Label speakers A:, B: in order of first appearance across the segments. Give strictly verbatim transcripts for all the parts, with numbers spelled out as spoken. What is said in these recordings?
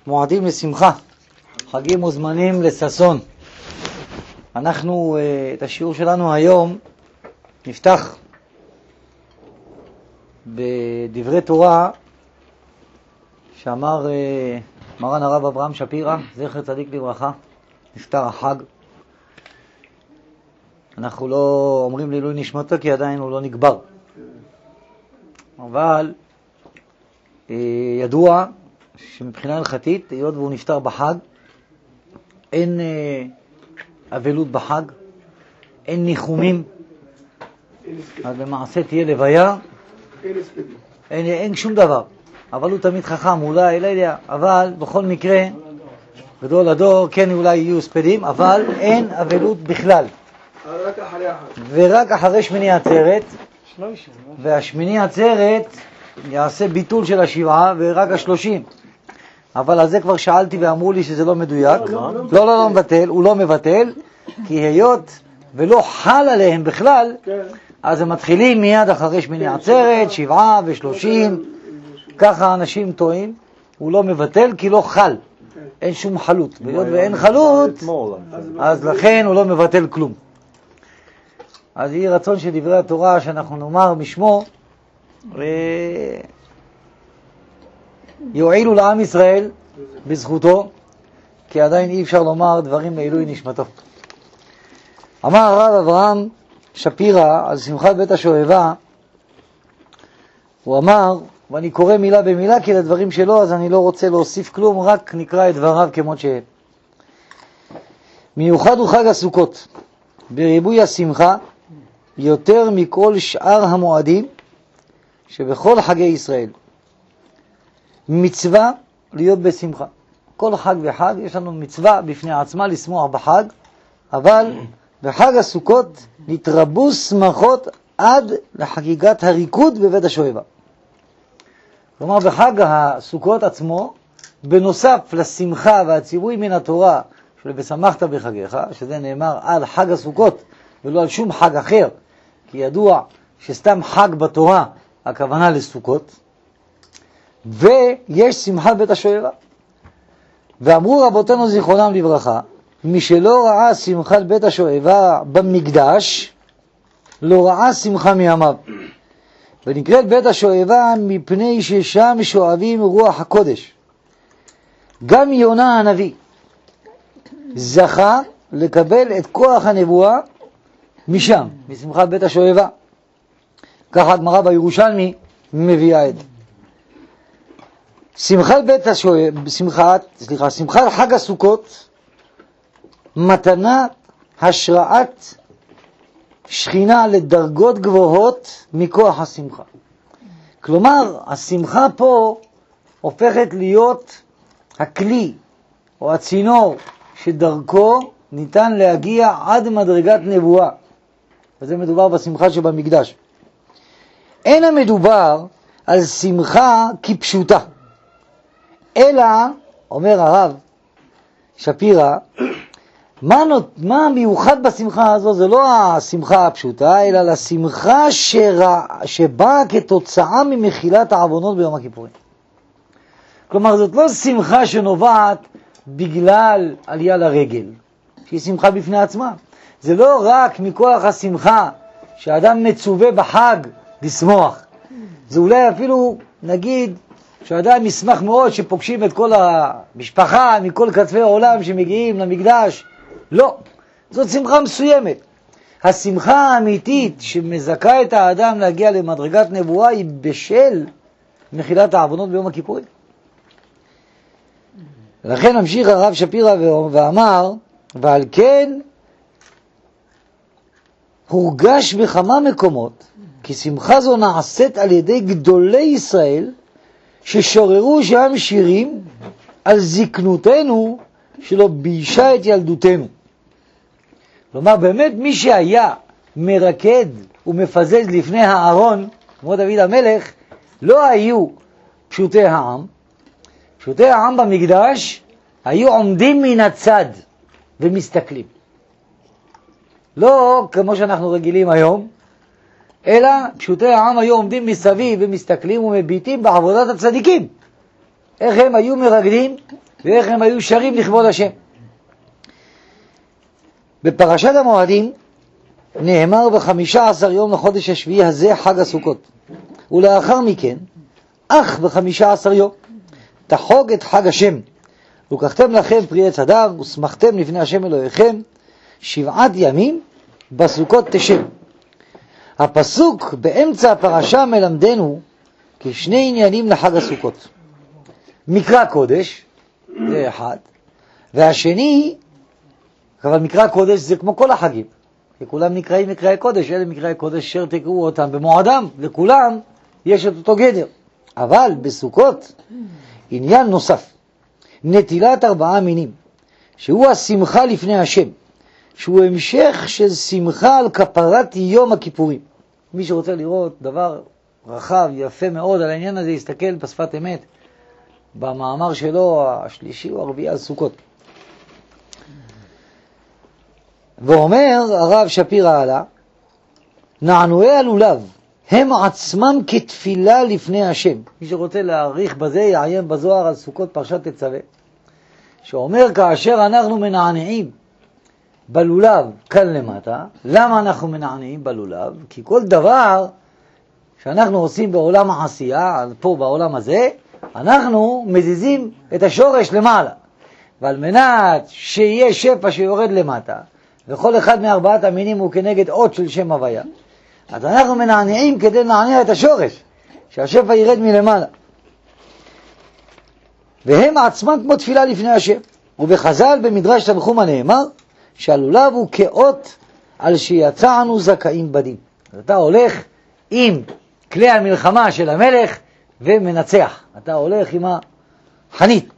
A: מועדים לשמחה, חגים וזמנים לששון. אנחנו, את השיעור שלנו היום נפתח בדברי תורה שאמר מרן הרב אברהם שפירא, זכר צדיק לברכה. נפטר החג. אנחנו לא אומרים לעילוי נשמתו כי עדיין הוא לא נקבר, אבל ידוע שמבחינה הלכתית, היות והוא נפטר בחג, אין אבלות בחג, אין ניחומים, אז למעשה תהיה לוויה, אין, אין שום דבר. אבל הוא תמיד חכם, אולי, לא יודע, אבל בכל מקרה, גדול הדור, כן אולי יהיו ספדים, אבל אין אבלות בכלל.
B: רק אחרי החג.
A: ורק אחרי שמיני עצרת, והשמיני עצרת יעשה ביטול של השבעה ורק השלושים. אבל על זה כבר שאלתי ואמרו לי שזה לא מדויק. לא, לא, לא, לא מבטל, הוא לא מבטל, כי היות ולא חל עליהם בכלל, אז הם מתחילים מיד אחרי שמיני עצרת, שבעה ושלושים, ככה אנשים טועים. הוא לא מבטל כי לא חל, אין שום חלות, והיות ואין חלות, אז לכן הוא לא מבטל כלום. אז יהי רצון של דברי התורה שאנחנו נאמר משמו יועילו לעם ישראל בזכותו, כי עדיין אי אפשר לומר דברים לעילוי נשמתו. אמר הרב אברהם שפירא על שמחת בית השואבה, הוא אמר, ואני קורא מילה במילה כי לדברים שלו אז אני לא רוצה להוסיף כלום, רק נקרא את דבריו כמות שהם. מיוחד הוא חג הסוכות בריבוי השמחה יותר מכל שאר המועדים שבכל חגי ישראל. מצווה להיות בשמחה. כל חג וחג יש לנו מצווה בפני עצמה לשמוח בחג, אבל בחג הסוכות נתרבו שמחות עד לחגיגת הריקוד בבית השואבה. כלומר בחג הסוכות עצמו, בנוסף לשמחה והציווי מן התורה של ושמחת בחגיך, שזה נאמר על חג הסוכות ולא על שום חג אחר, כי ידוע שסתם חג בתורה הכוונה לסוכות, ויש שמחת בית השואבה. ואמרו רבותינו זיכרונם לברכה, מי שלא ראה שמחת בית השואבה במקדש, לא ראה שמחה מימיו. ונקראת בית השואבה מפני ששם שואבים רוח הקודש. גם יונה הנביא זכה לקבל את כוח הנבואה משם, משמחת בית השואבה. ככה הגמרא בירושלמי מביאה את זה. שמחת בית השואבה, שמחת, סליחה, שמחת חג הסוכות, מתנה השראת שכינה לדרגות גבוהות מכוח השמחה. כלומר, השמחה פה הופכת להיות הכלי או הצינור שדרכו ניתן להגיע עד מדרגת נבואה. וזה מדובר בשמחה שבמקדש. אין המדובר על שמחה כפשוטה, אלא, אומר הרב שפירא, מה, מה מיוחד בשמחה הזו? זה לא השמחה הפשוטה, אלא לשמחה שרא, שבאה כתוצאה ממחילת העוונות ביום הכיפורים. כלומר, זאת לא שמחה שנובעת בגלל עלייה לרגל, שהיא שמחה בפני עצמה. זה לא רק מכוח השמחה שאדם מצווה בחג לשמוח. זה אולי אפילו, נגיד, שאדם ישמח מאוד שפוגשים את כל המשפחה מכל כתפי העולם שמגיעים למקדש. לא, זאת שמחה מסוימת. השמחה האמיתית שמזכה את האדם להגיע למדרגת נבואה היא בשל מחילת העוונות ביום הכיפורים. לכן המשיך הרב שפירא ואמר, ועל כן הורגש בכמה מקומות כי שמחה זו נעשית על ידי גדולי ישראל ששוררו שם שירים על זקנותנו שלא ביישה את ילדותנו. כלומר, באמת מי שהיה מרקד ומפזז לפני הארון, כמו דוד המלך, לא היו פשוטי העם. פשוטי העם במקדש היו עומדים מן הצד ומסתכלים. לא כמו שאנחנו רגילים היום, אלא פשוטי העם היו עומדים מסביב ומסתכלים ומביטים בעבודת הצדיקים. איך הם היו מרקדים? ואיך הם היו שרים לכבוד השם. בפרשת המועדים נאמר בחמישה עשר יום לחודש השביעי הזה חג הסוכות, ולאחר מכן אך בחמישה עשר יום תחוג את חג השם, לקחתם לכם פרי עץ הדר ושמחתם לפני השם אלוהיכם שבעת ימים בסוכות תשב. הפסוק באמצע הפרשה מלמדנו כשני עניינים לחג הסוכות. מקרא קודש זה אחד, והשני, אבל מקרא קודש זה כמו כל החגים, וכולם נקראים מקראי קודש, אלה מקראי קודש אשר תקראו אותם במועדם, לכולם יש את אותו גדר. אבל בסוכות עניין נוסף, נטילת ארבעה מינים, שהוא השמחה לפני השם, שהוא המשך של שמחה על כפרת יום הכיפורים. מי שרוצה לראות דבר רחב, יפה מאוד על העניין הזה, יסתכל בשפת אמת, במאמר שלו השלישי או הרביעי על סוכות. ואומר הרב שפירא הלאה, נענועי הלולב הם עצמם כתפילה לפני השם. מי שרוצה להעריך בזה יעיין בזוהר על סוכות פרשת תצווה, שאומר כאשר אנחנו מנענעים בלולב כאן למטה. למה אנחנו מנענעים בלולב? כי כל דבר שאנחנו עושים בעולם העשייה, פה בעולם הזה, אנחנו מזיזים את השורש למעלה, ועל מנת שיהיה שפע שיורד למטה, וכל אחד מארבעת המינים הוא כנגד אות של שם הוויה, אז אנחנו מנענעים כדי לנענע את השורש, שהשפע ירד מלמעלה. והם עצמם כמו תפילה לפני השם. ובחז"ל במדרש תנחומא נאמר שהלולב הוא כאות על שיצאנו זכאים בדין. אתה הולך עם כלי המלחמה של המלך ומנצח, אתה הולך עם החנית.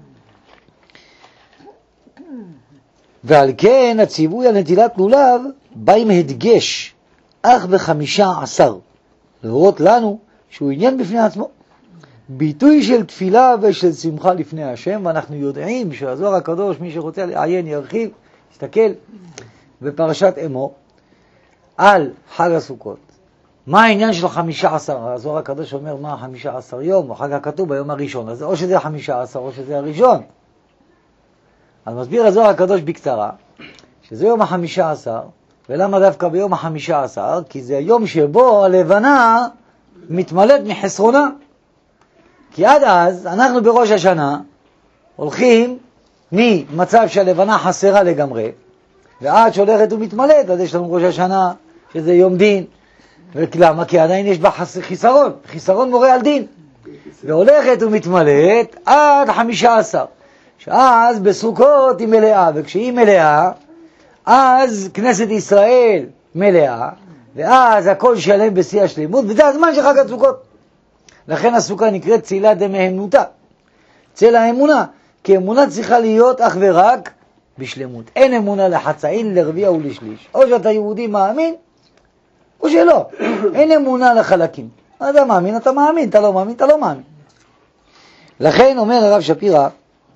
A: ועל כן הציווי על נטילת לולב בא עם הדגש אך בחמישה עשר, להורות לנו שהוא עניין בפני עצמו, ביטוי של תפילה ושל שמחה לפני השם. ואנחנו יודעים שהזוהר הקדוש, מי שרוצה לעיין ירחיב, יסתכל בפרשת אמור על חג הסוכות. מה העניין של חמישה עשר? הזוהר הקדוש אומר מה חמישה עשר יום, או חג הכתוב ביום הראשון, אז או שזה חמישה עשר או שזה הראשון. אז מסביר הזוהר הקדוש בקצרה שזה יום החמישה עשר. ולמה דווקא ביום החמישה עשר? כי זה היום שבו הלבנה מתמלאת מחסרונה. כי עד אז אנחנו בראש השנה הולכים ממצב שהלבנה חסרה לגמרי, ועד שהולכת ומתמלאת, אז יש לנו ראש השנה שזה יום דין. ולמה? כי עדיין יש בה חיסרון, חיסרון מורה על דין, והולכת ומתמלאת עד חמישה עשר, שאז בסוכות היא מלאה, וכשהיא מלאה אז כנסת ישראל מלאה, ואז הכל שלם בשיא השלימות, וזה הזמן של חג הסוכות. לכן הסוכה נקראת צילה דמאמנותא, צל האמונה, כי אמונה צריכה להיות אך ורק בשלמות. אין אמונה לחצאין, לרביע ולשליש. או שאתה יהודי מאמין או שלא, אין אמונה לחלקים. אתה מאמין, אתה מאמין, אתה לא מאמין, אתה לא מאמין. לכן אומר הרב שפירא,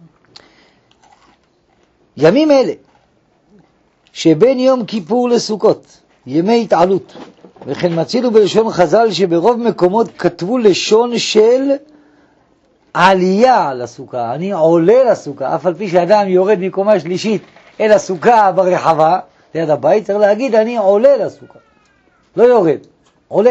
A: ימים אלה שבין יום כיפור לסוכות, ימי התעלות, וכן מצאנו בלשון חז"ל שברוב מקומות כתבו לשון של עלייה לסוכה. אני עולה לסוכה, אף על פי שאדם יורד מקומה שלישית אל הסוכה ברחבה ליד הבית, צריך להגיד אני עולה לסוכה, לא יורד, עולה.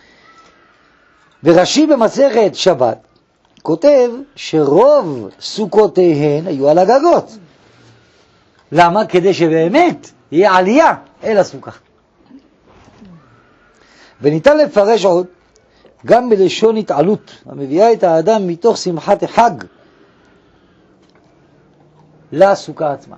A: ורש"י במסכת שבת כותב שרוב סוכותיהן היו על הגגות. למה? כדי שבאמת יהיה עלייה אל הסוכה. וניתן לפרש עוד גם בלשון התעלות, המביאה את האדם מתוך שמחת החג לסוכה עצמה.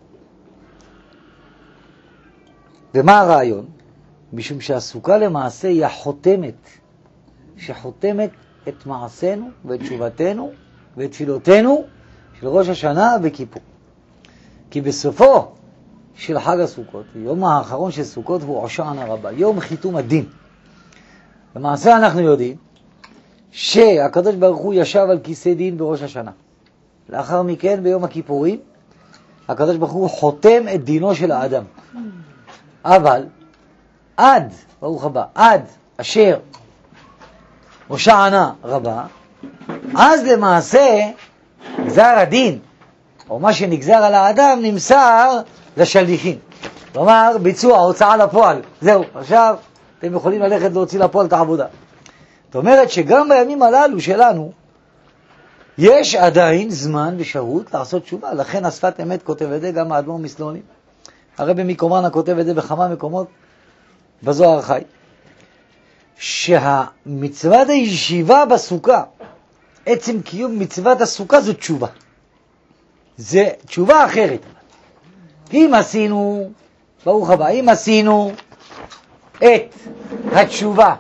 A: ומה הרעיון? משום שהסוכה למעשה היא החותמת, שחותמת את מעשינו ואת תשובתנו ואת תפילותינו של ראש השנה וכיפור. כי בסופו של חג הסוכות, יום האחרון של סוכות הוא הושענא רבה, יום חיתום הדין. למעשה אנחנו יודעים שהקדוש ברוך הוא ישב על כיסא דין בראש השנה. לאחר מכן ביום הכיפורים הקדוש ברוך הוא חותם את דינו של האדם. אבל עד, ברוך הבא, עד אשר הושענא רבה, אז למעשה גזר הדין, או מה שנגזר על האדם, נמסר לשליחים. כלומר, ביצוע, הוצאה לפועל. זהו, עכשיו אתם יכולים ללכת להוציא לפועל את העבודה. זאת אומרת שגם בימים הללו שלנו, יש עדיין זמן ושהות לעשות תשובה. לכן השפת אמת כותב את זה גם האדמו"ר מסלונים. הרבי מקומרנה כותב את זה בכמה מקומות בזוהר החי. שהמצוות הישיבה בסוכה, עצם קיום מצוות הסוכה זו תשובה. זה תשובה אחרת. אם עשינו, ברוך הבא, אם עשינו את התשובה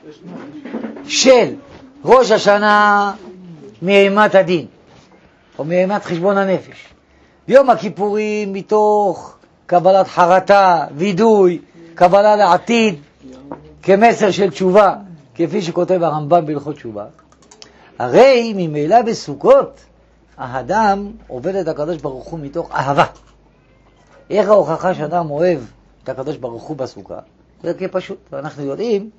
A: של ראש השנה מאימת הדין, או מאימת חשבון הנפש, ביום הכיפורים מתוך קבלת חרטה, וידוי, קבלה לעתיד, כמסר של תשובה, כפי שכותב הרמב"ם בהלכות תשובה, הרי ממילא בסוכות האדם עובד את הקדוש ברוך הוא מתוך אהבה. איך ההוכחה שאדם אוהב את הקדוש ברוך הוא בסוכה? זה כפשוט, ואנחנו יודעים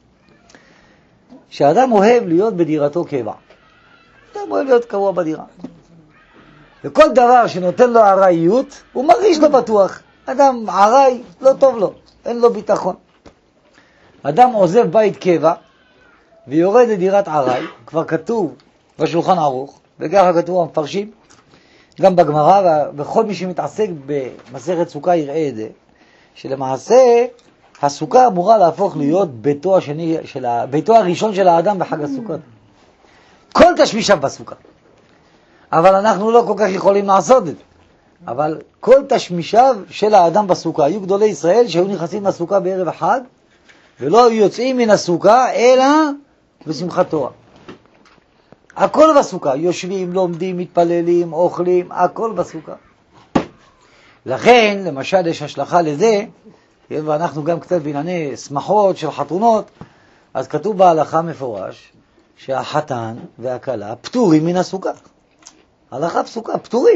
A: שאדם אוהב להיות בדירתו קבע. אדם אוהב להיות קבוע בדירה. וכל דבר שנותן לו עראיות, הוא מרגיש לו בטוח. אדם עראי, לא טוב לו, אין לו ביטחון. אדם עוזב בית קבע ויורד לדירת עראי, כבר כתוב בשולחן ערוך, וככה כתוב המפרשים, גם בגמרא, וכל מי שמתעסק במסכת סוכה יראה את זה, שלמעשה הסוכה אמורה להפוך להיות ביתו השני של ה... ביתו הראשון של האדם בחג הסוכות. כל תשמישיו בסוכה. אבל אנחנו לא כל כך יכולים לעשות את זה. אבל כל תשמישיו של האדם בסוכה, היו גדולי ישראל שהיו נכנסים לסוכה בערב החג, ולא היו יוצאים מן הסוכה אלא בשמחת תורה. הכל בסוכה, יושבים, לומדים, מתפללים, אוכלים, הכל בסוכה. לכן, למשל, יש השלכה לזה, ואנחנו גם קצת בענייני שמחות של חתונות, אז כתוב בהלכה מפורש שהחתן והכלה פטורים מן הסוכה. הלכה פסוקה, פטורים.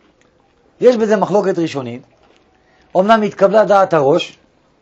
A: יש בזה מחלוקת ראשונית. אומנם התקבלה דעת הראש,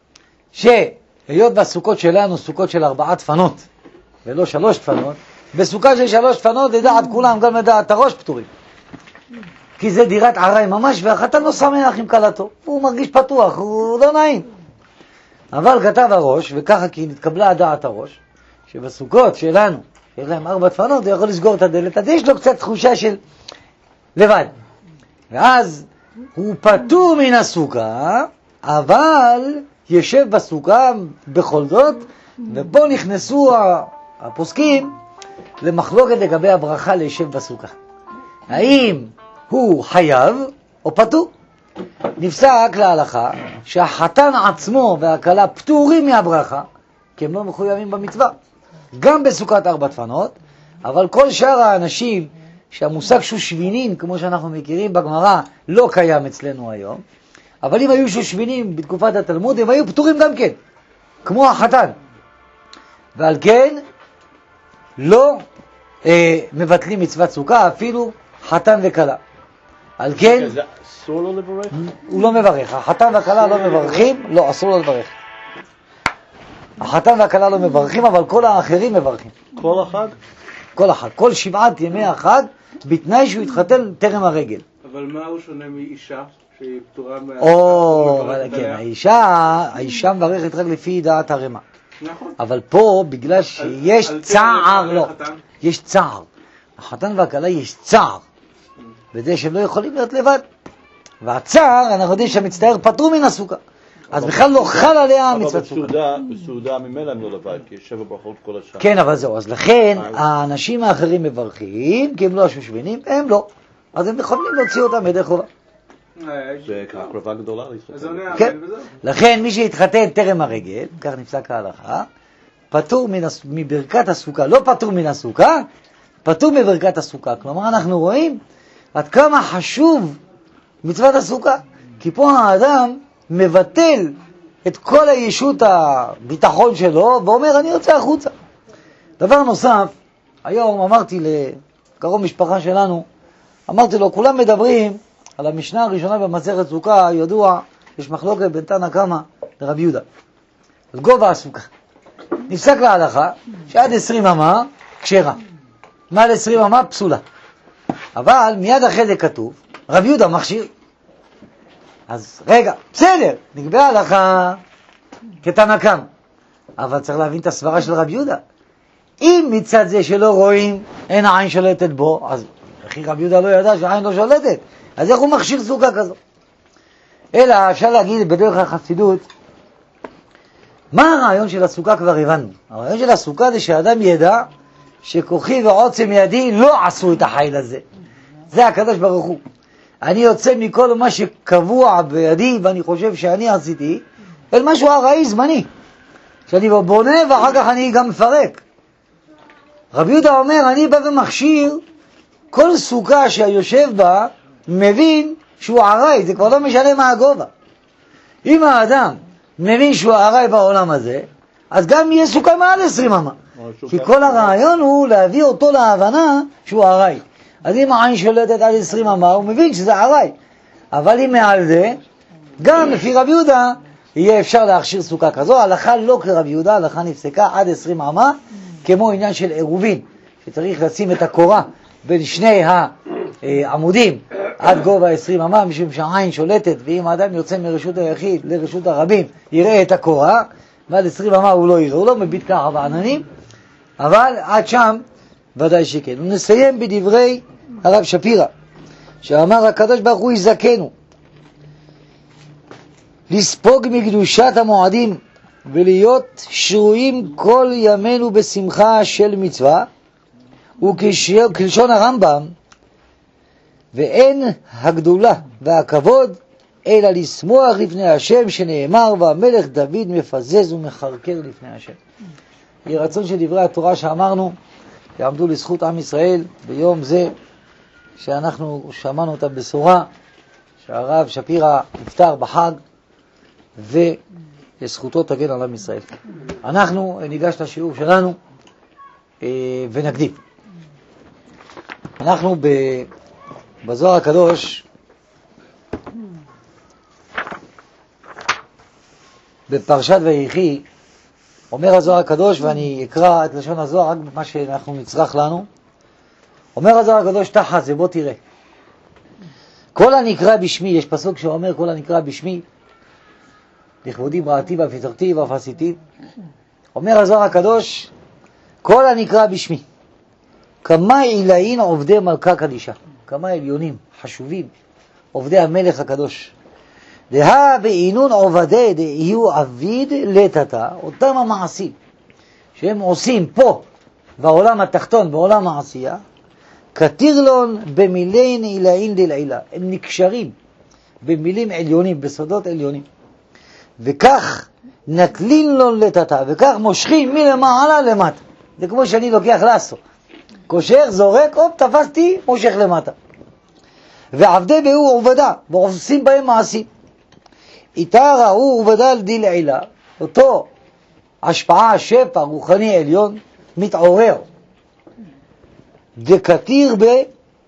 A: שהיות בסוכות שלנו סוכות של ארבעה דפנות, ולא שלוש דפנות, בסוכה של שלוש דפנות לדעת כולם, גם לדעת הראש פטורים. כי זה דירת עראי ממש, והחתן לא שמח עם כלתו. הוא מרגיש פתוח, הוא לא נעים. אבל כתב הראש, וככה כי נתקבלה דעת הראש, שבסוכות שלנו, שיש להם ארבע דפנות, הוא יכול לסגור את הדלת, אז יש לו קצת תחושה של לבד. ואז הוא פטור מן הסוכה, אבל יושב בסוכה בכל זאת, ופה נכנסו הפוסקים למחלוקת לגבי הברכה לישב בסוכה. האם הוא חייב או פטור? נפסק להלכה שהחתן עצמו והכלה פטורים מהברכה, כי הם לא מחויבים במצווה. גם בסוכת ארבע דפנות, אבל כל שאר האנשים שהמושג שושבינים, כמו שאנחנו מכירים בגמרא, לא קיים אצלנו היום. אבל אם היו שושבינים בתקופת התלמוד, הם היו פטורים גם כן, כמו החתן. ועל כן, לא אה, מבטלים מצוות סוכה, אפילו חתן וכלה. על כן,
C: זה אסור לו לברך?
A: הוא לא מברך. החתן והכלה לא מברכים, לא, אסור לו לברך. החתן והכלה לא מברכים, אבל כל האחרים מברכים.
C: כל החג?
A: כל החג. כל שבעת ימי החג, בתנאי שהוא יתחתן טרם הרגל.
B: אבל מה הוא שונה מאישה שהיא פטורה מה...
A: או, אבל כן, האישה, האישה מברכת רק לפי דעת הרמה.
B: נכון.
A: אבל פה, בגלל שיש
B: על- על
A: צער,
B: פי
A: לא,
B: החתן?
A: יש צער. החתן והכלה יש צער, בזה שהם לא יכולים להיות לבד. והצער, אנחנו יודעים שהמצטער פטרו מן הסוכה. אז בכלל לא חל עליה
C: אבל
A: מצוות סוכה.
C: בסעודה, בסעודה ממילא הם לא לבד, כי יש שבע ברכות כל השנה.
A: כן, אבל זהו, אז לכן האנשים האחרים מברכים, כי הם לא השושבינים, הם לא. אז הם יכולים להוציא אותם ידי חובה.
C: זה הקרבה גדולה
B: אז
C: להתחתן.
B: עונה
A: כן.
B: אמן וזהו.
A: לכן מי שהתחתן טרם הרגל, כך נפסק ההלכה, פטור מן הס- מברכת הסוכה, לא פטור מן הסוכה, פטור מברכת הסוכה. כלומר, אנחנו רואים עד כמה חשוב מצוות הסוכה, כי פה האדם מבטל את כל הישות הביטחון שלו, ואומר, אני יוצא החוצה. דבר נוסף, היום אמרתי לקרוב משפחה שלנו, אמרתי לו, כולם מדברים על המשנה הראשונה במסכת סוכה, ידוע, יש מחלוקת בין תנא קמא לרבי יהודה, על גובה הסוכה. נפסק להלכה שעד עשרים אמה כשרה, מעל עשרים אמה פסולה. אבל מיד אחרי זה כתוב, רב יהודה מכשיר. אז רגע, בסדר, נקבעה לך כתנא קמא. אבל צריך להבין את הסברה של רב יהודה. אם מצד זה שלא רואים, אין העין שולטת בו, אז אחי רב יהודה לא ידע שהעין לא שולטת, אז איך הוא מכשיר סוכה כזו? אלא אפשר להגיד בדרך החסידות, מה הרעיון של הסוכה כבר הבנו? הרעיון של הסוכה זה שהאדם ידע שכוחי ועוצם ידי לא עשו את החיל הזה. זה הקדוש ברוך הוא. אני יוצא מכל מה שקבוע בידי ואני חושב שאני עשיתי, אל משהו הראי זמני. שאני בונה ואחר כך אני גם מפרק. רב יהודה אומר, אני בא ומכשיר כל סוכה שהיושב בה מבין שהוא עראי, זה כבר לא משנה מה הגובה. אם האדם מבין שהוא עראי בעולם הזה, אז גם יהיה סוכה מעל עשרים אמה. כי כל הרעיון הוא להביא אותו להבנה שהוא עראי. אז אם העין שולטת על עשרים אמה, הוא מבין שזה עראי. אבל אם מעל זה, גם לפי רב יהודה, יהיה אפשר להכשיר סוכה כזו. הלכה לא כרב יהודה, הלכה נפסקה עד עשרים אמה, כמו עניין של עירובין, שצריך לשים את הקורה בין שני העמודים עד גובה עשרים אמה, משום שהעין שולטת, ואם האדם יוצא מרשות היחיד לרשות הרבים, יראה את הקורה, ועד עשרים אמה הוא לא יראה, הוא לא מביט ככה בעננים, אבל עד שם ודאי שכן. ונסיים בדברי הרב שפירא, שאמר הקדוש ברוך הוא יזכנו לספוג מקדושת המועדים ולהיות שרויים כל ימינו בשמחה של מצווה, וכלשון הרמב"ם, ואין הגדולה והכבוד אלא לשמוח לפני השם, שנאמר והמלך דוד מפזז ומחרקר לפני השם. יהיה רצון של דברי התורה שאמרנו יעמדו לזכות עם ישראל ביום זה שאנחנו שמענו את הבשורה שהרב שפירא נפטר בחג, ולזכותו תגן על עם ישראל. אנחנו ניגש לשיעור שלנו ונקדים. אנחנו בזוהר הקדוש בפרשת ויחי אומר הזוהר הקדוש, ואני אקרא את לשון הזוהר רק מה שאנחנו נצרך לנו. אומר הזוהר הקדוש תחת זה, בוא תראה, כל הנקרא בשמי, יש פסוק שאומר כל הנקרא בשמי לכבודי בראתי והפיתרתי ואף עשיתי. אומר הזוהר הקדוש כל הנקרא בשמי, כמה עילאין עובדי מלכה קדישה, כמה עליונים חשובים עובדי המלך הקדוש, דה בעינון עובדי דהיו עביד לטאטה, אותם המעשים שהם עושים פה בעולם התחתון, בעולם העשייה, כתירלון במילין עילאין דלעילה, הם נקשרים במילים עליונים, בסודות עליונים, וכך נטלין לו לטאטה, וכך מושכים מלמעלה למטה. זה כמו שאני לוקח לסו, קושר, זורק, אופ, תפסתי, מושך למטה. ועבדי באו עובדה, ועושים בהם מעשים. איתה ראו עובדה על דיל עילה, אותו השפעה, שפע רוחני עליון, מתעורר. דקתיר ב,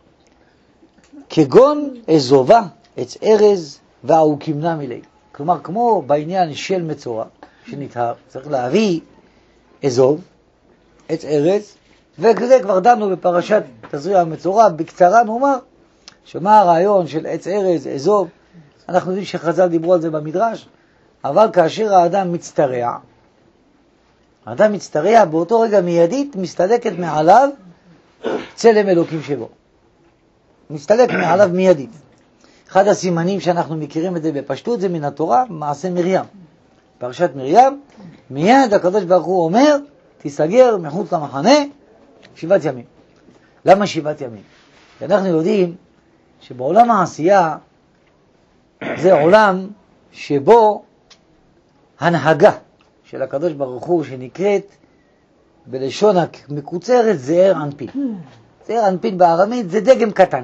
A: כגון אזובה, עץ ארז, והאוקימנה מילי. כלומר, כמו בעניין של מצורע, שנתהר, צריך להביא אזוב, עץ ארז, וכזה כבר דנו בפרשת תזריע המצורע, בקצרה נאמר, שמה הרעיון של עץ ארז, אזוב, אנחנו יודעים שחז"ל דיברו על זה במדרש, אבל כאשר האדם מצטרע, האדם מצטרע, באותו רגע מיידית מסתלקת מעליו צלם אלוקים שבו. מסתלק מעליו מיידית. אחד הסימנים שאנחנו מכירים את זה בפשטות זה מן התורה, מעשה מרים. פרשת מרים, מיד הקדוש ברוך הוא אומר, תיסגר מחוץ למחנה שבעת ימים. למה שבעת ימים? כי אנחנו יודעים שבעולם העשייה זה עולם שבו הנהגה של הקדוש ברוך הוא שנקראת בלשון המקוצרת זעיר אנפין. זעיר אנפין בארמית זה דגם קטן.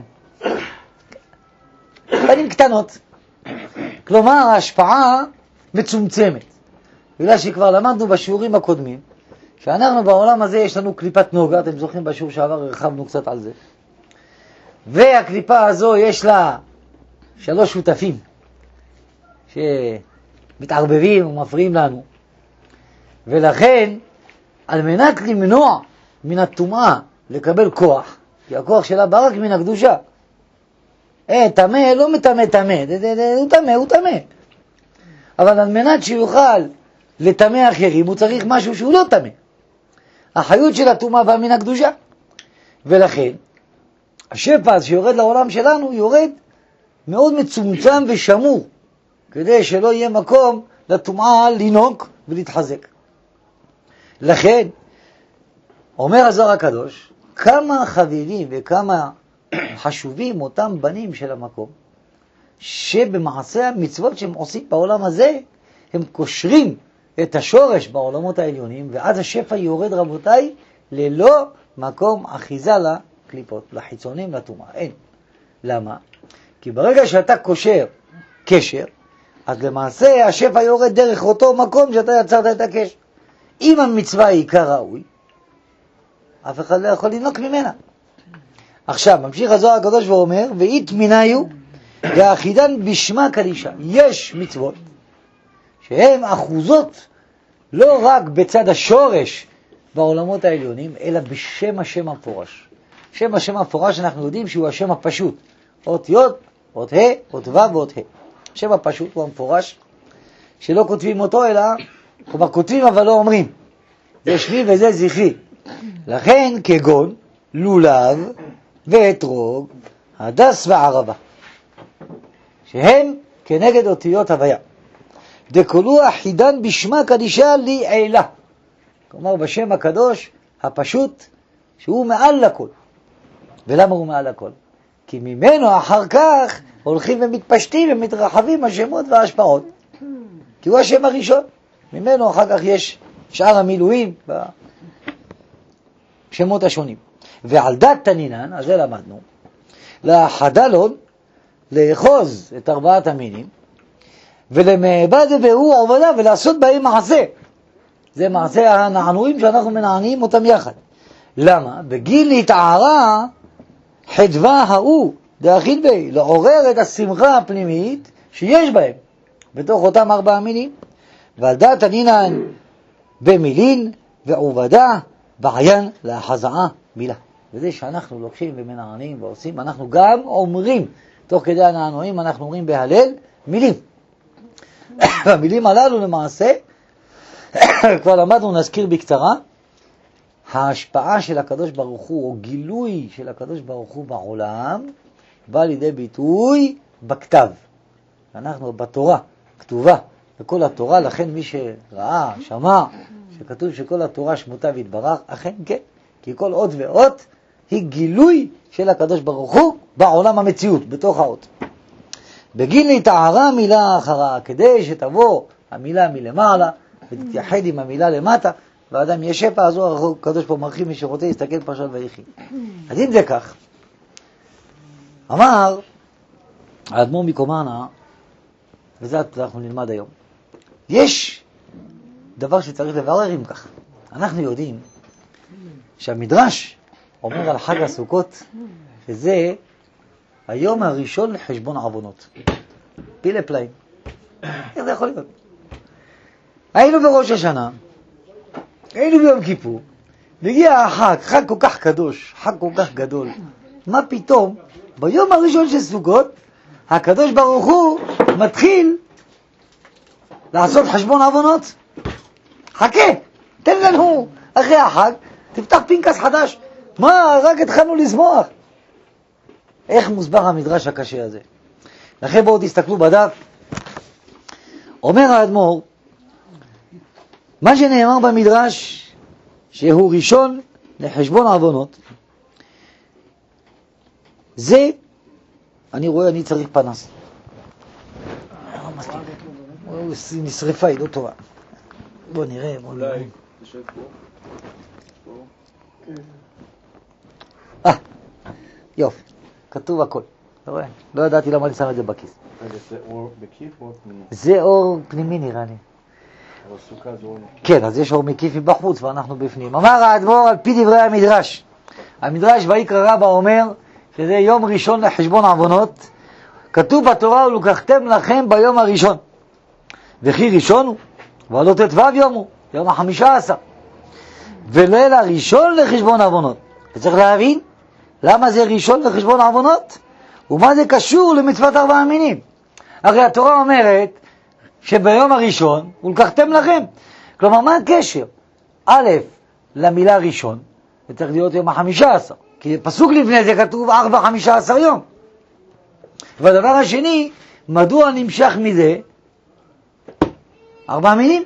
A: פנים קטנות. כלומר ההשפעה מצומצמת. בגלל שכבר למדנו בשיעורים הקודמים שאנחנו בעולם הזה יש לנו קליפת נוגה, אתם זוכרים בשיעור שעבר הרחבנו קצת על זה. והקליפה הזו יש לה שלוש שותפים שמתערבבים ומפריעים לנו. ולכן על מנת למנוע מן הטומאה לקבל כוח, כי הכוח שלה בא רק מן הקדושה. אה, תמה, לא מתמה, תמה, הוא תמה, הוא תמה. אבל על מנת שיוכל לתמה אחרים, הוא צריך משהו שהוא לא תמה. החיות של הטומאה באה מן הקדושה. ולכן, השפע שיורד לעולם שלנו, יורד מאוד מצומצם ושמור, כדי שלא יהיה מקום לטומאה לנהוג ולהתחזק. לכן, אומר הזוהר הקדוש, כמה חביבים וכמה חשובים אותם בנים של המקום, שבמעשה המצוות שהם עושים בעולם הזה, הם קושרים את השורש בעולמות העליונים, ואז השפע יורד, רבותיי, ללא מקום אחיזה לקליפות, לחיצונים, לטומאה. אין. למה? כי ברגע שאתה קושר קשר, אז למעשה השפע יורד דרך אותו מקום שאתה יצרת את הקשר. אם המצווה היא כראוי, אף אחד לא יכול לנוק ממנה. עכשיו, ממשיך הזוהר הקדוש ואומר, ואית מיניו והאחידן בשמה קדישה. יש מצוות שהן אחוזות לא רק בצד השורש בעולמות העליונים, אלא בשם השם המפורש. שם השם המפורש אנחנו יודעים שהוא השם הפשוט. אות י', אות ה', אות ו' ואות ה'. השם הפשוט הוא המפורש, שלא כותבים אותו אלא, כלומר כותבים אבל לא אומרים. זה שמי וזה זכרי. לכן כגון לולב ואתרוג, הדס וערבה, שהם כנגד אותיות הוויה. דקולו אחידן בשמה קדישה לעילה. כלומר בשם הקדוש הפשוט שהוא מעל לכל. ולמה הוא מעל לכל? כי ממנו אחר כך הולכים ומתפשטים ומתרחבים השמות וההשפעות. כי הוא השם הראשון. ממנו אחר כך יש שאר המילואים בשמות השונים. ועל דת תנינן, אז זה למדנו, לאחדלון, לאחוז את ארבעת המינים, ולמעבד והוא עובדה ולעשות בהם מעשה. זה מעשה הנענועים שאנחנו מנענים אותם יחד. למה? בגיל להתערה חדווה ההוא דאכיל בי, לעורר את השמחה הפנימית שיש בהם בתוך אותם ארבע מינים. ועל דת תנינן במילין ועובדה בעיין להחזאה מילה. וזה שאנחנו לוקחים ומנענים ועושים, אנחנו גם אומרים, תוך כדי הנענועים אנחנו אומרים בהלל מילים. והמילים הללו למעשה, כבר למדנו, נזכיר בקצרה, ההשפעה של הקדוש ברוך הוא, או גילוי של הקדוש ברוך הוא בעולם, בא לידי ביטוי בכתב. אנחנו בתורה, כתובה, וכל התורה, לכן מי שראה, שמע, שכתוב שכל התורה שמותה והתברך, אכן כן, כי כל אות ואות היא גילוי של הקדוש ברוך הוא בעולם המציאות, בתוך האות. בגין להתערה מילה אחרה, כדי שתבוא המילה מלמעלה ותתייחד עם המילה למטה, ואדם יש שפע, אז הוא הקדוש פה מרחיב מי שרוצה להסתכל פרשת ויחי. אז אם זה כך, אמר האדמו"ר מקומאנה, וזה אנחנו נלמד היום, יש דבר שצריך לברר עם כך. אנחנו יודעים שהמדרש אומר על חג הסוכות שזה היום הראשון לחשבון עוונות. פילה פלאים. איך זה יכול להיות? היינו בראש השנה, היינו ביום כיפור, מגיע החג, חג כל כך קדוש, חג כל כך גדול. מה פתאום? ביום הראשון של סוכות, הקדוש ברוך הוא מתחיל לעשות חשבון עוונות. חכה, תן לנו אחרי החג, תפתח פנקס חדש. מה, רק התחלנו לשמוח. איך מוסבר המדרש הקשה הזה? לכן בואו תסתכלו בדף. אומר האדמו"ר, מה שנאמר במדרש, שהוא ראשון לחשבון עוונות, זה, אני רואה, אני צריך פנס. לא מספיק. נשרפה, היא לא טובה. בואו נראה.
B: אולי, תשב פה.
A: אה, יופי. כתוב הכל. לא ידעתי למה אני שם את זה בכיס.
C: זה אור מקיף או פנימי?
A: זה אור פנימי נראה לי.
C: אבל סוכה זה אור מקיף.
A: כן, אז יש אור מקיף מבחוץ ואנחנו בפנים. אמר האדמו"ר על פי דברי המדרש. המדרש ויקרא רבא אומר שזה יום ראשון לחשבון עוונות. כתוב בתורה ולקחתם לכם ביום הראשון. וכי ראשון הוא, ועלות את ו' יום הוא, יום החמישה עשר. וליל הראשון לחשבון עוונות. וצריך להבין, למה זה ראשון לחשבון עוונות? ומה זה קשור למצוות ארבעה המינים? הרי התורה אומרת שביום הראשון ולקחתם לכם. כלומר, מה הקשר? א', למילה ראשון, זה צריך להיות יום החמישה עשר, כי פסוק לפני זה כתוב ארבע חמישה עשר יום. והדבר השני, מדוע נמשך מזה ארבע מינים?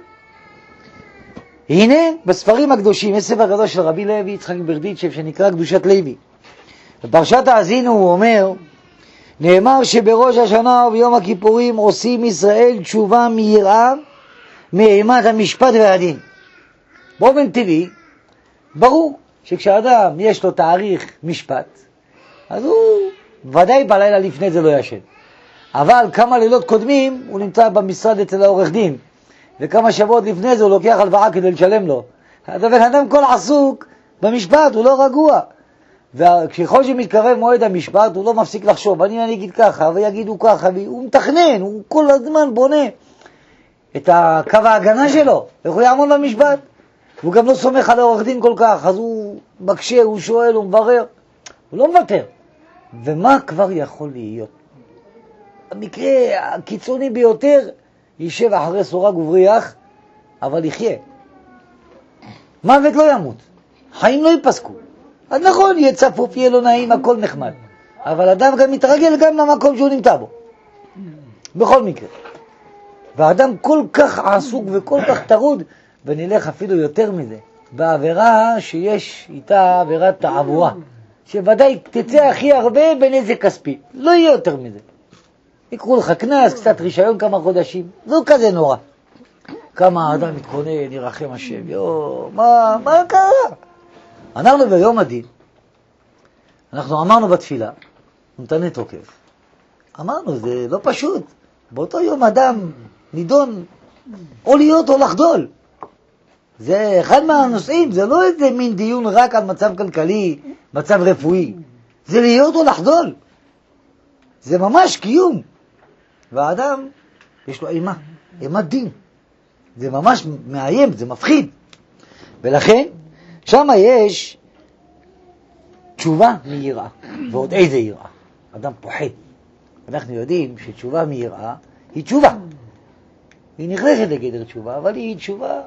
A: הנה, בספרים הקדושים, יש ספר גדול של רבי לוי יצחק ברדיצ'ב שנקרא קדושת לוי. בפרשת האזינו הוא אומר, נאמר שבראש השנה וביום הכיפורים עושים ישראל תשובה מיראה מאימת המשפט והדין. באופן טבעי, ברור שכשאדם יש לו תאריך משפט, אז הוא ודאי בלילה לפני זה לא ישן. אבל כמה לילות קודמים הוא נמצא במשרד אצל העורך דין, וכמה שבועות לפני זה הוא לוקח הלוואה כדי לשלם לו. הבן אדם כל עסוק במשפט, הוא לא רגוע. וככל שמתקרב מועד המשפט, הוא לא מפסיק לחשוב, אני, אני אגיד ככה, ויגידו ככה, הוא מתכנן, הוא כל הזמן בונה את קו ההגנה שלו, איך הוא יעמוד במשפט. הוא גם לא סומך על העורך דין כל כך, אז הוא מקשה, הוא שואל, הוא מברר, הוא לא מוותר. ומה כבר יכול להיות? המקרה הקיצוני ביותר, יישב אחרי סורג ובריח, אבל יחיה. מוות לא ימות, חיים לא ייפסקו. אז נכון, יהיה צפוף, יהיה לו נעים, הכל נחמד. אבל אדם גם מתרגל גם למקום שהוא נמצא בו. בכל מקרה. והאדם כל כך עסוק וכל כך טרוד, ונלך אפילו יותר מזה, בעבירה שיש איתה עבירת תעבורה, שוודאי תצא הכי הרבה בנזק כספי. לא יהיה יותר מזה. יקחו לך כנס, קצת רישיון כמה חודשים, לא כזה נורא. כמה האדם מתכונן, ירחם השם, יו, מה, מה קרה? אנחנו ביום הדין, אנחנו אמרנו בתפילה, נתנה תוקף. אמרנו, זה לא פשוט. באותו יום אדם נידון או להיות או לחדול. זה אחד מהנושאים, זה לא איזה מין דיון רק על מצב כלכלי, מצב רפואי. זה להיות או לחדול. זה ממש קיום. והאדם, יש לו אימה, אימת דין. זה ממש מאיים, זה מפחיד. ולכן, שם יש תשובה מיראה. ועוד איזה יראה? אדם פוחד. אנחנו יודעים שתשובה מיראה היא תשובה. היא נכנסת לגדר תשובה, אבל היא תשובה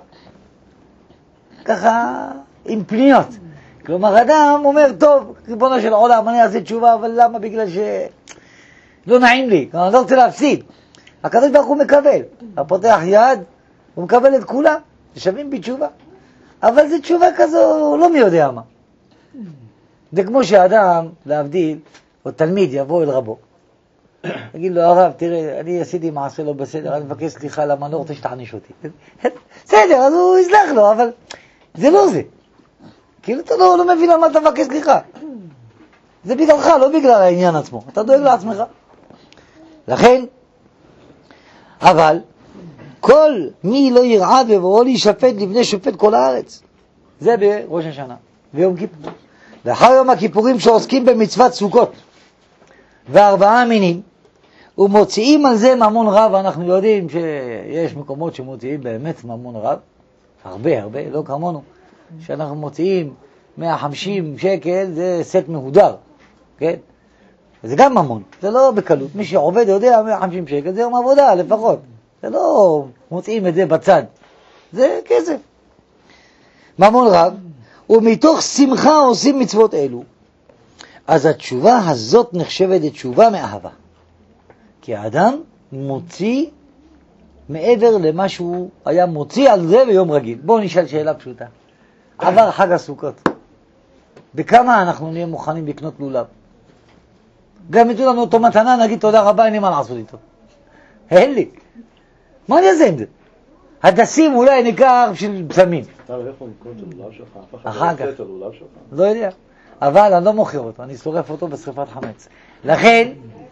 A: ככה עם פניות. כלומר, אדם אומר, טוב, ריבונו של עולם, אני אעשה תשובה, אבל למה? בגלל שלא נעים לי, אני לא רוצה להפסיד. הקדוש ברוך הוא מקבל. הפותח יד, הוא מקבל את כולם, שווים בתשובה. אבל זו תשובה כזו, לא מי יודע מה. זה כמו שאדם, להבדיל, או תלמיד יבוא אל רבו. יגיד לו, הרב, תראה, אני עשיתי מעשה לא בסדר, אני מבקש סליחה למה אני לא רוצה שתעניש אותי. בסדר, אז הוא יסלח לו, אבל זה לא זה. כאילו אתה לא, לא מבין על מה אתה מבקש סליחה. זה בגללך, לא בגלל העניין עצמו. אתה דואג לעצמך. לכן, אבל, כל מי לא ירעד בבואו להישפט לפני שופט כל הארץ. זה בראש השנה, ביום כיפור. לאחר יום הכיפורים שעוסקים במצוות סוכות וארבעה מינים, ומוציאים על זה ממון רב. אנחנו יודעים שיש מקומות שמוציאים באמת ממון רב, הרבה הרבה, לא כמונו, שאנחנו מוציאים מאה וחמישים שקל, זה סט מהודר, כן? זה גם ממון, זה לא בקלות. מי שעובד יודע מאה וחמישים שקל, זה יום עבודה לפחות. זה לא מוציאים את זה בצד, זה כסף. ממון רב, ומתוך שמחה עושים מצוות אלו. אז התשובה הזאת נחשבת לתשובה מאהבה. כי האדם מוציא מעבר למה שהוא היה מוציא על זה ביום רגיל. בואו נשאל שאלה פשוטה. עבר חג הסוכות. בכמה אנחנו נהיה מוכנים לקנות לולב? גם יתנו לנו אותו מתנה, נגיד תודה רבה, אין לי מה לעשות איתו. אין לי. מה אני אעשה עם זה? הדסים אולי ניקח של פסמים.
C: אתה לא יכול לקנות את הלולב שלך?
A: אחר כך.
C: את הלולב שלך?
A: לא יודע. אבל אני לא מוכר אותו, אני שורף אותו בשריפת חמץ. לכן,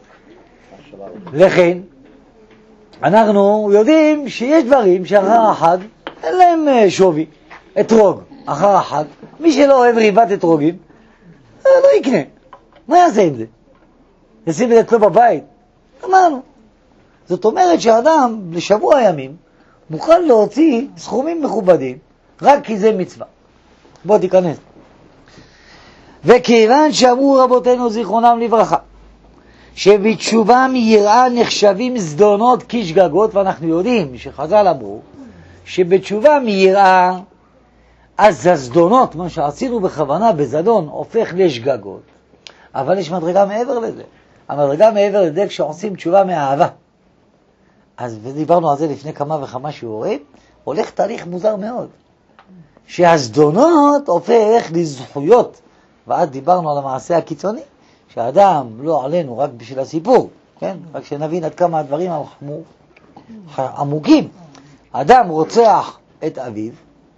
A: לכן, אנחנו יודעים שיש דברים שאחר החג אין להם שווי. אתרוג, אחר החג. מי שלא אוהב ריבת אתרוגים, לא יקנה. מה יעשה עם זה? ישים את זה אצלו בבית. אמרנו. זאת אומרת שאדם לשבוע ימים מוכן להוציא סכומים מכובדים רק כי זה מצווה. בוא תיכנס. וכיוון שאמרו רבותינו זיכרונם לברכה, שבתשובה מיראה נחשבים זדונות כשגגות, ואנחנו יודעים שחז"ל אמרו שבתשובה מיראה אז הזדונות, מה שעשינו בכוונה בזדון, הופך לשגגות. אבל יש מדרגה מעבר לזה. המדרגה מעבר לזה כשעושים תשובה מאהבה. אז ודיברנו על זה לפני כמה וכמה שיעורים, הולך תהליך מוזר מאוד. שהזדונות הופך לזכויות. ואז דיברנו על המעשה הקיצוני, שהאדם לא עלינו רק בשביל הסיפור, כן? רק שנבין עד כמה הדברים עמוקים. אדם רוצח את אביו,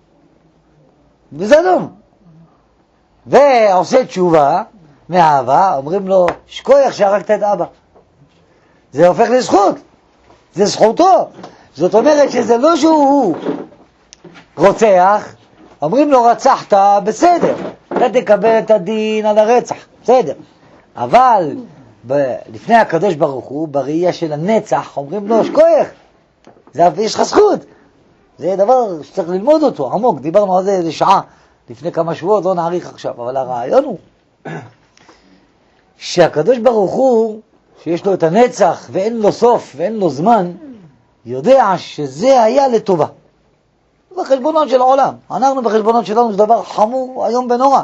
A: בזדון. ועושה תשובה מאהבה, אומרים לו, שכוח שהרגת את אבא. זה הופך לזכות. זה זכותו. זאת אומרת שזה לא שהוא רוצח, אומרים לו רצחת, בסדר. אתה תקבל את הדין על הרצח, בסדר. אבל ב- לפני הקדוש ברוך הוא, בראייה של הנצח, אומרים לו, שכוח. זה, יש לך זכות. זה דבר שצריך ללמוד אותו, עמוק. דיברנו על זה איזה שעה. לפני כמה שבועות, לא נעריך עכשיו. אבל הרעיון הוא שהקדוש ברוך הוא, שיש לו את הנצח ואין לו סוף ואין לו זמן, יודע שזה היה לטובה. בחשבונות של העולם. אנחנו בחשבונות שלנו זה דבר חמור היום בנורא.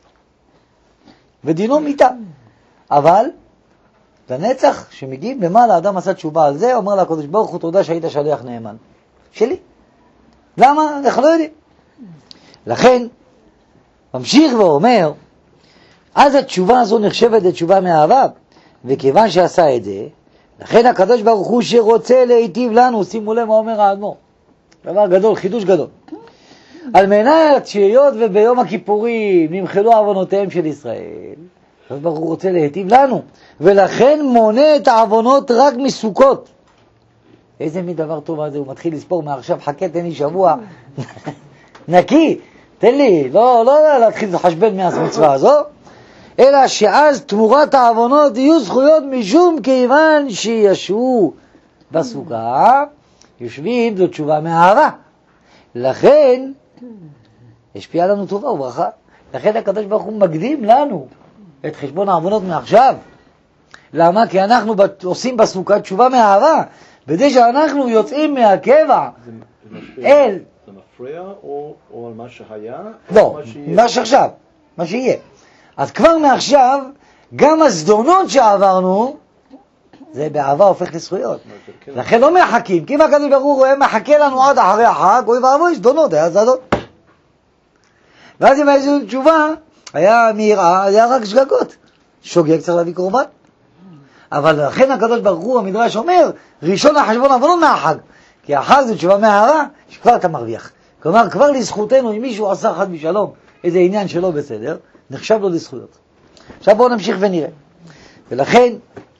A: ודינו מיתה. אבל לנצח שמגיעים למעלה, האדם עשה תשובה על זה, אומר לקדוש ברוך הוא, תודה שהיית שליח נאמן. שלי. למה? אנחנו לא יודעים. לכן, ממשיך ואומר, אז התשובה הזו נחשבת לתשובה מאהבה, וכיוון שעשה את זה, לכן הקדוש ברוך הוא שרוצה להיטיב לנו, שימו לב מה אומר האדמו"ר, דבר גדול, חידוש גדול, על מנת שהיות וביום הכיפורים נמחלו עוונותיהם של ישראל, הקדוש ברוך הוא רוצה להיטיב לנו, ולכן מונה את העוונות רק מסוכות. איזה מי דבר טוב הזה, הוא מתחיל לספור מעכשיו, חכה תן לי שבוע נקי, תן לי, לא, לא להתחיל לחשבן מהמצווה הזו, אלא שאז תמורת העוונות יהיו זכויות משום כיוון שישבו בסוכה, יושבים, זו תשובה מאהבה. לכן, השפיע לנו טובה וברכה. לכן הקדוש ברוך הוא מקדים לנו את חשבון העוונות מעכשיו. למה? כי אנחנו עושים בסוכה תשובה מאהבה, בדי שאנחנו יוצאים מהקבע אל...
C: זה מפריע או, או על מה שהיה?
A: לא, מה שעכשיו, מה שיהיה. אז כבר מעכשיו, גם הזדונות שעברנו, זה באהבה הופך לזכויות. לכן לא מחכים, כי אם הקדוש ברוך הוא רואה מחכה לנו עד אחרי החג, אוי ואבוי, זדונות, היה זדות. ואז אם היה תשובה, היה מיראה, היה רק שגגות. שוגג צריך להביא קורבן. אבל לכן הקדוש ברוך הוא, המדרש אומר, ראשון החשבון עוונות מהחג. כי החג זה תשובה מההרה, שכבר אתה מרוויח. כלומר, כבר לזכותנו, אם מישהו עשה חד בשלום, איזה עניין שלא בסדר, נחשב לו לזכויות. עכשיו בואו נמשיך ונראה. ולכן,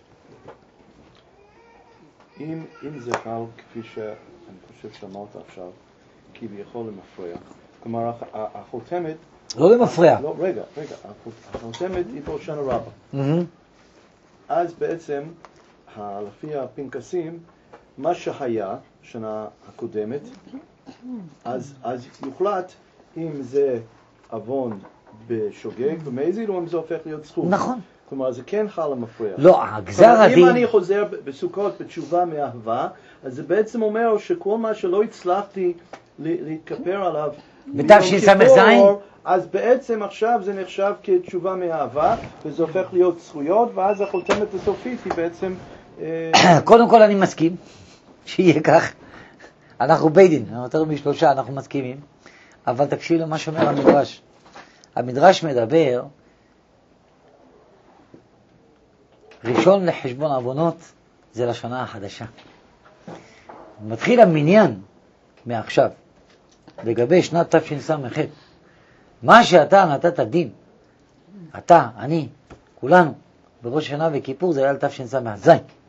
C: אם, אם זה קל, כפי שאני חושב שאמרת עכשיו, כביכול למפריע, כלומר, החותמת...
A: לא למפריע.
C: לא, רגע, רגע, החותמת היא פה שנה רבה.
A: Mm-hmm.
C: אז בעצם, לפי הפנקסים, מה שהיה שנה הקודמת, אז, אז יוחלט אם זה אבון בשוגג במזיד, או אם זה הופך להיות זכות.
A: נכון.
C: כלומר, זה כן חל המפריע.
A: לא, הגזר הדין...
C: אם אני חוזר בסוכות בתשובה מאהבה, אז זה בעצם אומר שכל מה שלא הצלחתי להתכפר עליו
A: בתשס"ז,
C: אז בעצם עכשיו זה נחשב כתשובה מאהבה, וזה הופך להיות זכויות, ואז החותמת הסופית היא בעצם...
A: קודם כל אני מסכים שיהיה כך. אנחנו בית דין, יותר משלושה, אנחנו מסכימים. אבל תקשיב למה שאומר המדרש. המדרש מדבר ראשון לחשבון עוונות זה לשנה החדשה. מתחיל המניין מעכשיו לגבי שנת תשס"ח. מה שאתה נתת דין, אתה, אני, כולנו, בראש שנה וכיפור זה היה על תשס"ז.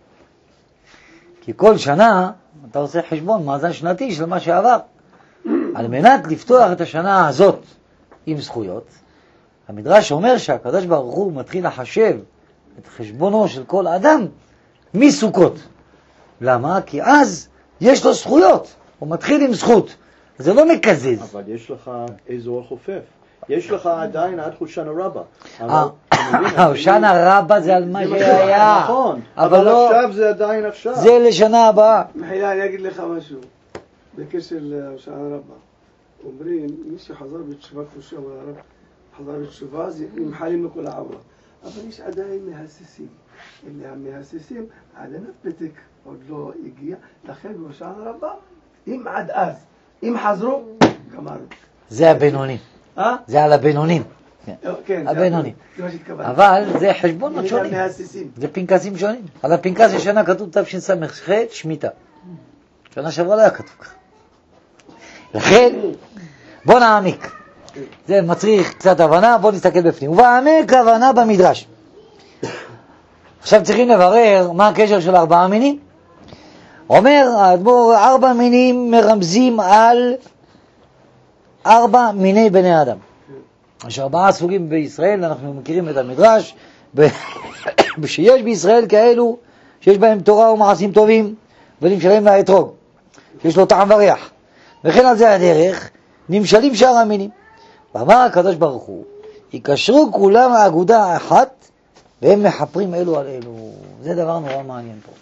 A: כי כל שנה אתה עושה חשבון מאזן שנתי של מה שעבר. על מנת לפתוח את השנה הזאת עם זכויות, המדרש אומר שהקדוש ברוך הוא מתחיל לחשב את חשבונו של כל אדם מסוכות. למה? כי אז יש לו זכויות, הוא מתחיל עם זכות, זה לא מקזז.
C: אבל יש לך אזור חופף. יש לך עדיין עד חושנה רבה.
A: חושנה רבה זה על מה שהיה.
C: נכון, אבל עכשיו זה עדיין עכשיו.
A: זה לשנה הבאה.
D: מחילה, אני אגיד לך משהו. בקשר להושענא רבה. אומרים, מי שחזר בתשובה כפושה והרב חזר בתשובה, זה נמחלים לכל העברה. אבל יש עדיין מהססים. אלה המהססים, עדיין הפתק עוד לא הגיע, לכן בהושענא רבה, אם עד אז, אם חזרו, גמרנו.
A: זה הבינונים.
D: אה?
A: זה על הבינונים.
D: כן,
A: הבינונים.
D: זה מה שהתכוונתי.
A: אבל זה חשבונות שונים.
D: מהססים.
A: זה פנקסים שונים. על הפנקס השנה כתוב תשס"ח שמיטה. שנה שעברה לא היה כתוב כך. לכן, בוא נעמיק. זה מצריך קצת הבנה, בוא נסתכל בפנים. ובעמק הבנה במדרש. עכשיו צריכים לברר מה הקשר של ארבעה מינים. אומר האדמו"ר, ארבע מינים מרמזים על ארבע מיני בני אדם. יש ארבעה סוגים בישראל, אנחנו מכירים את המדרש, שיש בישראל כאלו שיש בהם תורה ומעשים טובים, ונמשלים לאתרוג, שיש לו טעם וריח. וכן על זה הדרך, נמשלים שאר המינים. ואמר הקדוש ברוך הוא, יקשרו כולם האגודה האחת, והם מחפרים אלו על אלו. זה דבר נורא מעניין פה.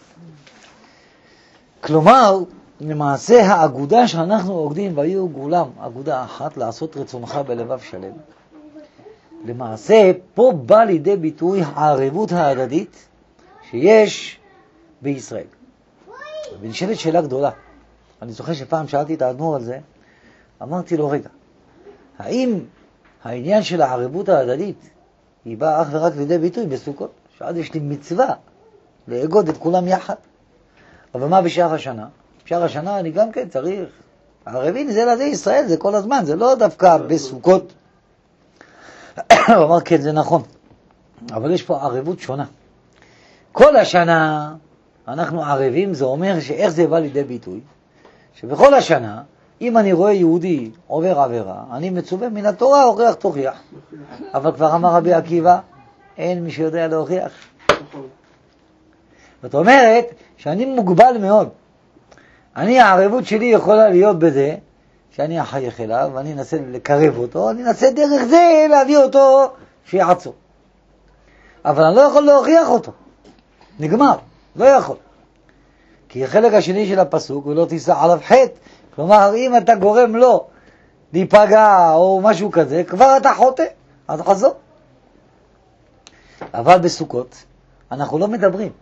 A: כלומר, למעשה האגודה שאנחנו עוגדים ויהיו כולם אגודה אחת, לעשות רצונך בלבב שלם. למעשה, פה בא לידי ביטוי הערבות ההדדית שיש בישראל. ונשאלת שאלה גדולה. אני זוכר שפעם שאלתי את האדמו"ר על זה, אמרתי לו, רגע, האם העניין של הערבות ההדדית היא באה אך ורק לידי ביטוי בסוכות? שעד יש לי מצווה לאגוד את כולם יחד. אבל מה בשאר השנה? בשאר השנה אני גם כן צריך. הערבים זה לזה ישראל, זה כל הזמן, זה לא דווקא בסוכות. הוא אמר, כן, זה נכון. אבל יש פה ערבות שונה. כל השנה אנחנו ערבים, זה אומר שאיך זה בא לידי ביטוי? שבכל השנה, אם אני רואה יהודי עובר עבירה, אני מצווה מן התורה, הוכיח תוכיח. אבל כבר אמר רבי עקיבא, אין מי שיודע להוכיח. זאת אומרת שאני מוגבל מאוד. אני, הערבות שלי יכולה להיות בזה, שאני אחייך אליו, ואני אנסה לקרב אותו, אני אנסה דרך זה להביא אותו שיעצור. אבל אני לא יכול להוכיח אותו. נגמר, לא יכול. כי החלק השני של הפסוק, ולא תישא עליו חטא, כלומר, אם אתה גורם לו להיפגע או משהו כזה, כבר אתה חוטא, אז חזור. אבל בסוכות, אנחנו לא מדברים.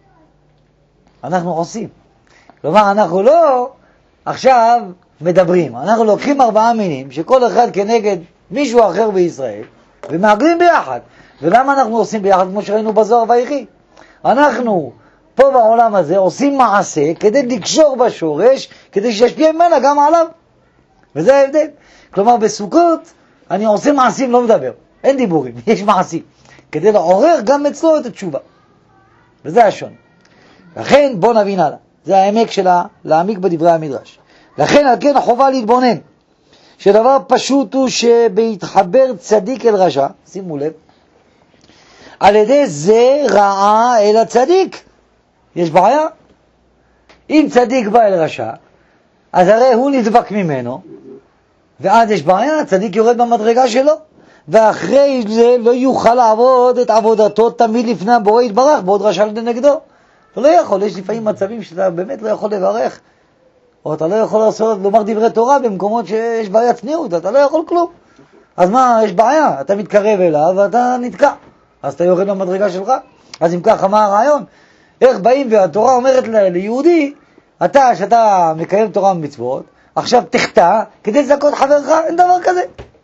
A: אנחנו עושים. כלומר, אנחנו לא עכשיו מדברים. אנחנו לוקחים ארבעה מינים, שכל אחד כנגד מישהו אחר בישראל, ומעגלים ביחד. ולמה אנחנו עושים ביחד, כמו שראינו בזוהר ויחי? אנחנו פה בעולם הזה עושים מעשה כדי לקשור בשורש, כדי שישפיע ממנה גם עליו. וזה ההבדל. כלומר, בסוכות אני עושה מעשים, לא מדבר. אין דיבורים, יש מעשים. כדי לעורר גם אצלו את התשובה. וזה השון. לכן בוא נבין הלאה. זה העמק שלה, להעמיק בדברי המדרש. לכן על כן החובה להתבונן. שדבר פשוט הוא שבהתחבר צדיק אל רשע, שימו לב, על ידי זה רעה אל הצדיק. יש בעיה? אם צדיק בא אל רשע, אז הרי הוא נדבק ממנו, ועד יש בעיה, הצדיק יורד במדרגה שלו, ואחרי זה לא יוכל לעבוד את עבודתו תמיד לפני הבורא יתברך, בעוד רשע נגדו. אתה לא יכול, יש לפעמים מצבים שאתה באמת לא יכול לברך, או אתה לא יכול לעשות, לומר דברי תורה במקומות שיש בעיה צניעות, אתה לא יכול כלום. אז מה, יש בעיה, אתה מתקרב אליו ואתה נתקע, אז אתה יורד במדרגה שלך. אז אם ככה, מה הרעיון? איך באים והתורה אומרת ליהודי, אתה, שאתה מקיים תורה ומצוות, עכשיו תחטא כדי לזכות חברך, אין דבר כזה.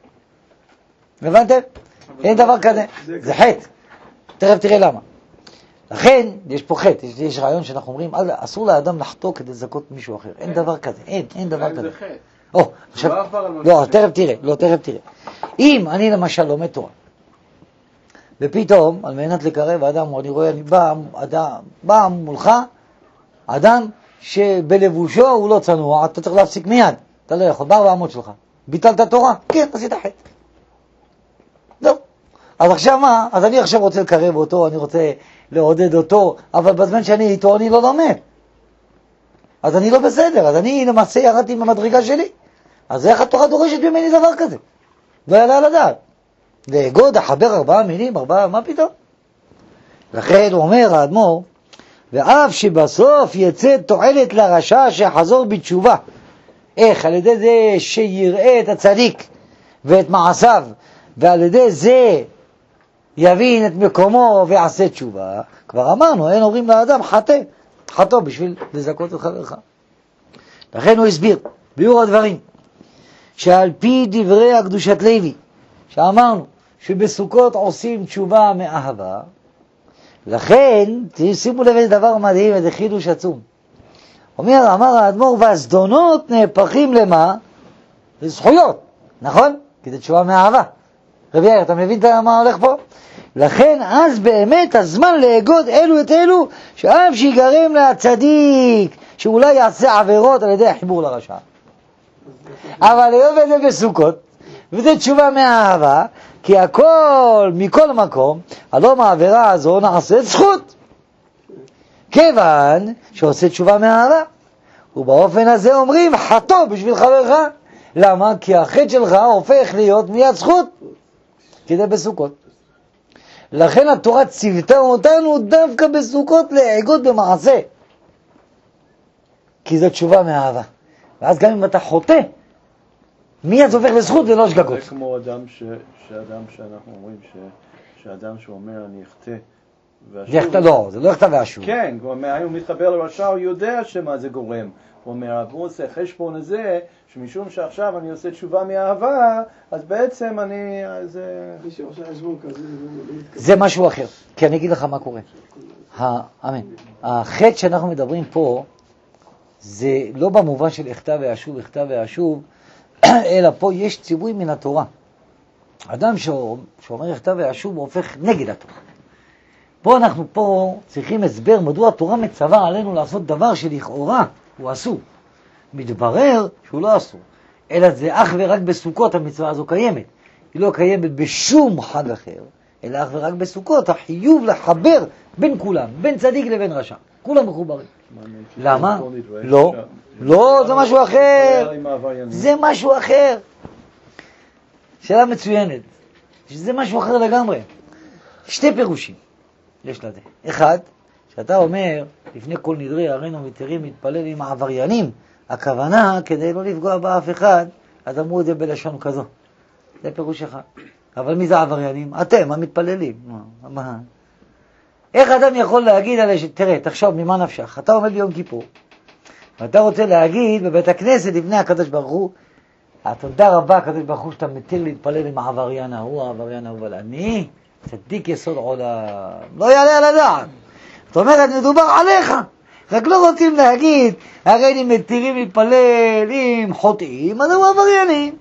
A: הבנתם? אין דבר כזה. זה חטא. תכף תראה למה. לכן, יש פה חטא, יש, יש רעיון שאנחנו אומרים, אסור לאדם לחטוא כדי לזכות מישהו אחר. אין דבר כזה, אין, אין דבר כזה.
B: זה חטא.
A: או, עכשיו, לא, תכף תראה, לא, תכף תראה. אם אני למשל לומד תורה, ופתאום, על מנת לקרב האדם, אני רואה, אני בא, אדם, בא מולך, אדם שבלבושו הוא לא צנוע, אתה צריך להפסיק מיד, אתה לא יכול, בארבע אמות שלך. ביטלת תורה? כן, עשית חטא. לא. אז עכשיו מה? אז אני עכשיו רוצה לקרב אותו, אני רוצה לעודד אותו, אבל בזמן שאני איתו אני לא לומד. אז אני לא בסדר, אז אני למעשה ירדתי במדרגה שלי. אז איך התורה דורשת ממני דבר כזה? לא יעלה על הדעת. לאגוד, לחבר ארבעה מינים, ארבעה, מה פתאום? לכן הוא אומר האדמו"ר, ואף שבסוף יצא תועלת לרשע שחזור בתשובה. איך? על ידי זה שיראה את הצדיק ואת מעשיו, ועל ידי זה יבין את מקומו ויעשה תשובה. כבר אמרנו, אין אומרים לאדם חטא, חטא בשביל לזכות את חברך. לכן הוא הסביר, ביאור הדברים, שעל פי דברי הקדושת לוי, שאמרנו שבסוכות עושים תשובה מאהבה, לכן, שימו לב איזה דבר מדהים, איזה חידוש עצום. אומר, אמר האדמו"ר, והזדונות נהפכים למה? לזכויות, נכון? כי זה תשובה מאהבה. רבי יאיר, אתה מבין מה הולך פה? לכן, אז באמת הזמן לאגוד אלו את אלו, שאף שיגרם לצדיק, שאולי יעשה עבירות על ידי החיבור לרשע. אבל היום זה בסוכות, וזה תשובה מאהבה, כי הכל, מכל מקום, הלא מהעבירה הזו נעשה זכות. כיוון שעושה תשובה מאהבה. ובאופן הזה אומרים, חטא בשביל חברך. למה? כי החטא שלך הופך להיות מיד זכות. כי זה בסוכות. לכן התורה ציוותה אותנו דווקא בסוכות לאגוד במעשה. כי זו תשובה מאהבה. ואז גם אם אתה חוטא, מיד זה הופך לזכות ולא שגגות.
C: זה כמו אדם ש... שאדם שאנחנו אומרים ש... שאדם שאומר אני אחטא והשוב...
A: לא, זה לא אחטא והשוב.
C: כן, הוא אומר, הוא מתחבר לרשע, הוא יודע שמה זה גורם. הוא אומר, הוא עושה חשבון הזה, שמשום שעכשיו אני עושה תשובה מאהבה, אז בעצם אני... זה...
A: זה משהו אחר, כי אני אגיד לך מה קורה. אמן. החטא שאנחנו מדברים פה, זה לא במובן של אחטא והשוב, אחטא והשוב, אלא פה יש ציווי מן התורה. אדם שאומר אחטא והשוב הופך נגד התורה. פה אנחנו פה צריכים הסבר מדוע התורה מצווה עלינו לעשות דבר שלכאורה הוא אסור. מתברר שהוא לא אסור, אלא זה אך ורק בסוכות המצווה הזו קיימת. היא לא קיימת בשום חג אחר, אלא אך ורק בסוכות. החיוב לחבר בין כולם, בין צדיק לבין רשע. כולם מחוברים. למה? לא, לא, זה משהו אחר. זה משהו אחר. שאלה מצוינת. זה משהו אחר לגמרי. שתי פירושים יש לזה. אחד, שאתה אומר, לפני כל נדרי, הרינו מתירים מתפלל עם העבריינים, הכוונה, כדי לא לפגוע באף אחד, אז אמרו את זה בלשון כזו. זה פירוש אחד. אבל מי זה העבריינים? אתם, המתפללים. מה? מה? איך אדם יכול להגיד עלי, תראה, תחשוב, ממה נפשך? אתה עומד ביום כיפור, ואתה רוצה להגיד בבית הכנסת לפני הקדוש ברוך הוא, התודה רבה הקדוש ברוך הוא שאתה מתיר להתפלל עם העבריין ההוא, העבריין ההוא, אבל אני צדיק יסוד עולם, לא יעלה על הדעת. זאת אומרת, מדובר עליך, רק לא רוצים להגיד, הרי אם מתירים להתפלל עם חוטאים, אז הוא עבריינים.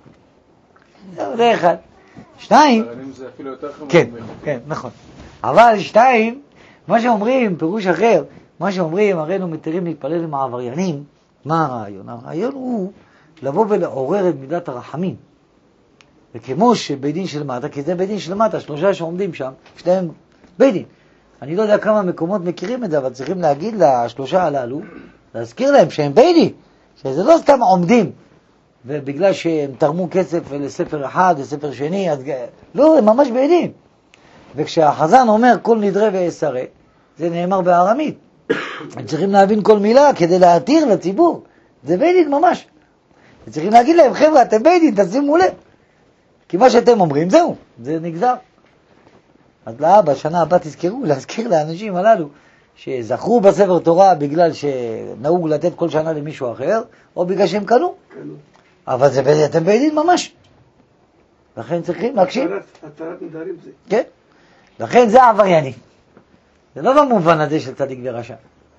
A: זה אחד. שתיים,
B: זה אפילו יותר חמור.
A: כן, כן, נכון. אבל שתיים, מה שאומרים, פירוש אחר, מה שאומרים, הרי אנחנו מתירים להתפלל עם העבריינים, מה הרעיון? הרעיון הוא לבוא ולעורר את מידת הרחמים. וכמו שבית דין של מטה, כי זה בית דין של מטה, שלושה שעומדים שם, שלהם בית דין. אני לא יודע כמה מקומות מכירים את זה, אבל צריכים להגיד לשלושה הללו, להזכיר להם שהם בית דין, שזה לא סתם עומדים, ובגלל שהם תרמו כסף לספר אחד, לספר שני, אז לא, הם ממש בית דין. וכשהחזן אומר כל נדרי ועשרה, זה נאמר בארמית. הם צריכים להבין כל מילה כדי להתיר לציבור. זה בית דין ממש. צריכים להגיד להם, חבר'ה, אתם בית דין, תשימו לב. כי מה שאתם אומרים, זהו, זה נגזר. אז לאבא, שנה הבאה תזכרו, להזכיר לאנשים הללו, שזכרו בספר תורה בגלל שנהוג לתת כל שנה למישהו אחר, או בגלל שהם קנו. אבל זה, אתם בית דין ממש. לכן צריכים להקשיב.
D: התרת נדרים זה.
A: כן. לכן זה עברייני. זה לא במובן הזה של צדיק ורשע.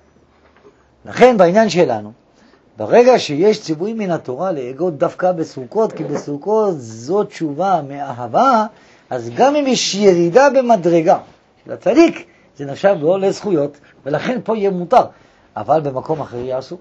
A: לכן בעניין שלנו, ברגע שיש ציווי מן התורה לאגוד דווקא בסוכות, כי בסוכות זו תשובה מאהבה, אז גם אם יש ירידה במדרגה של הצדיק, זה נחשב לא לזכויות, ולכן פה יהיה מותר. אבל במקום אחר יעשו.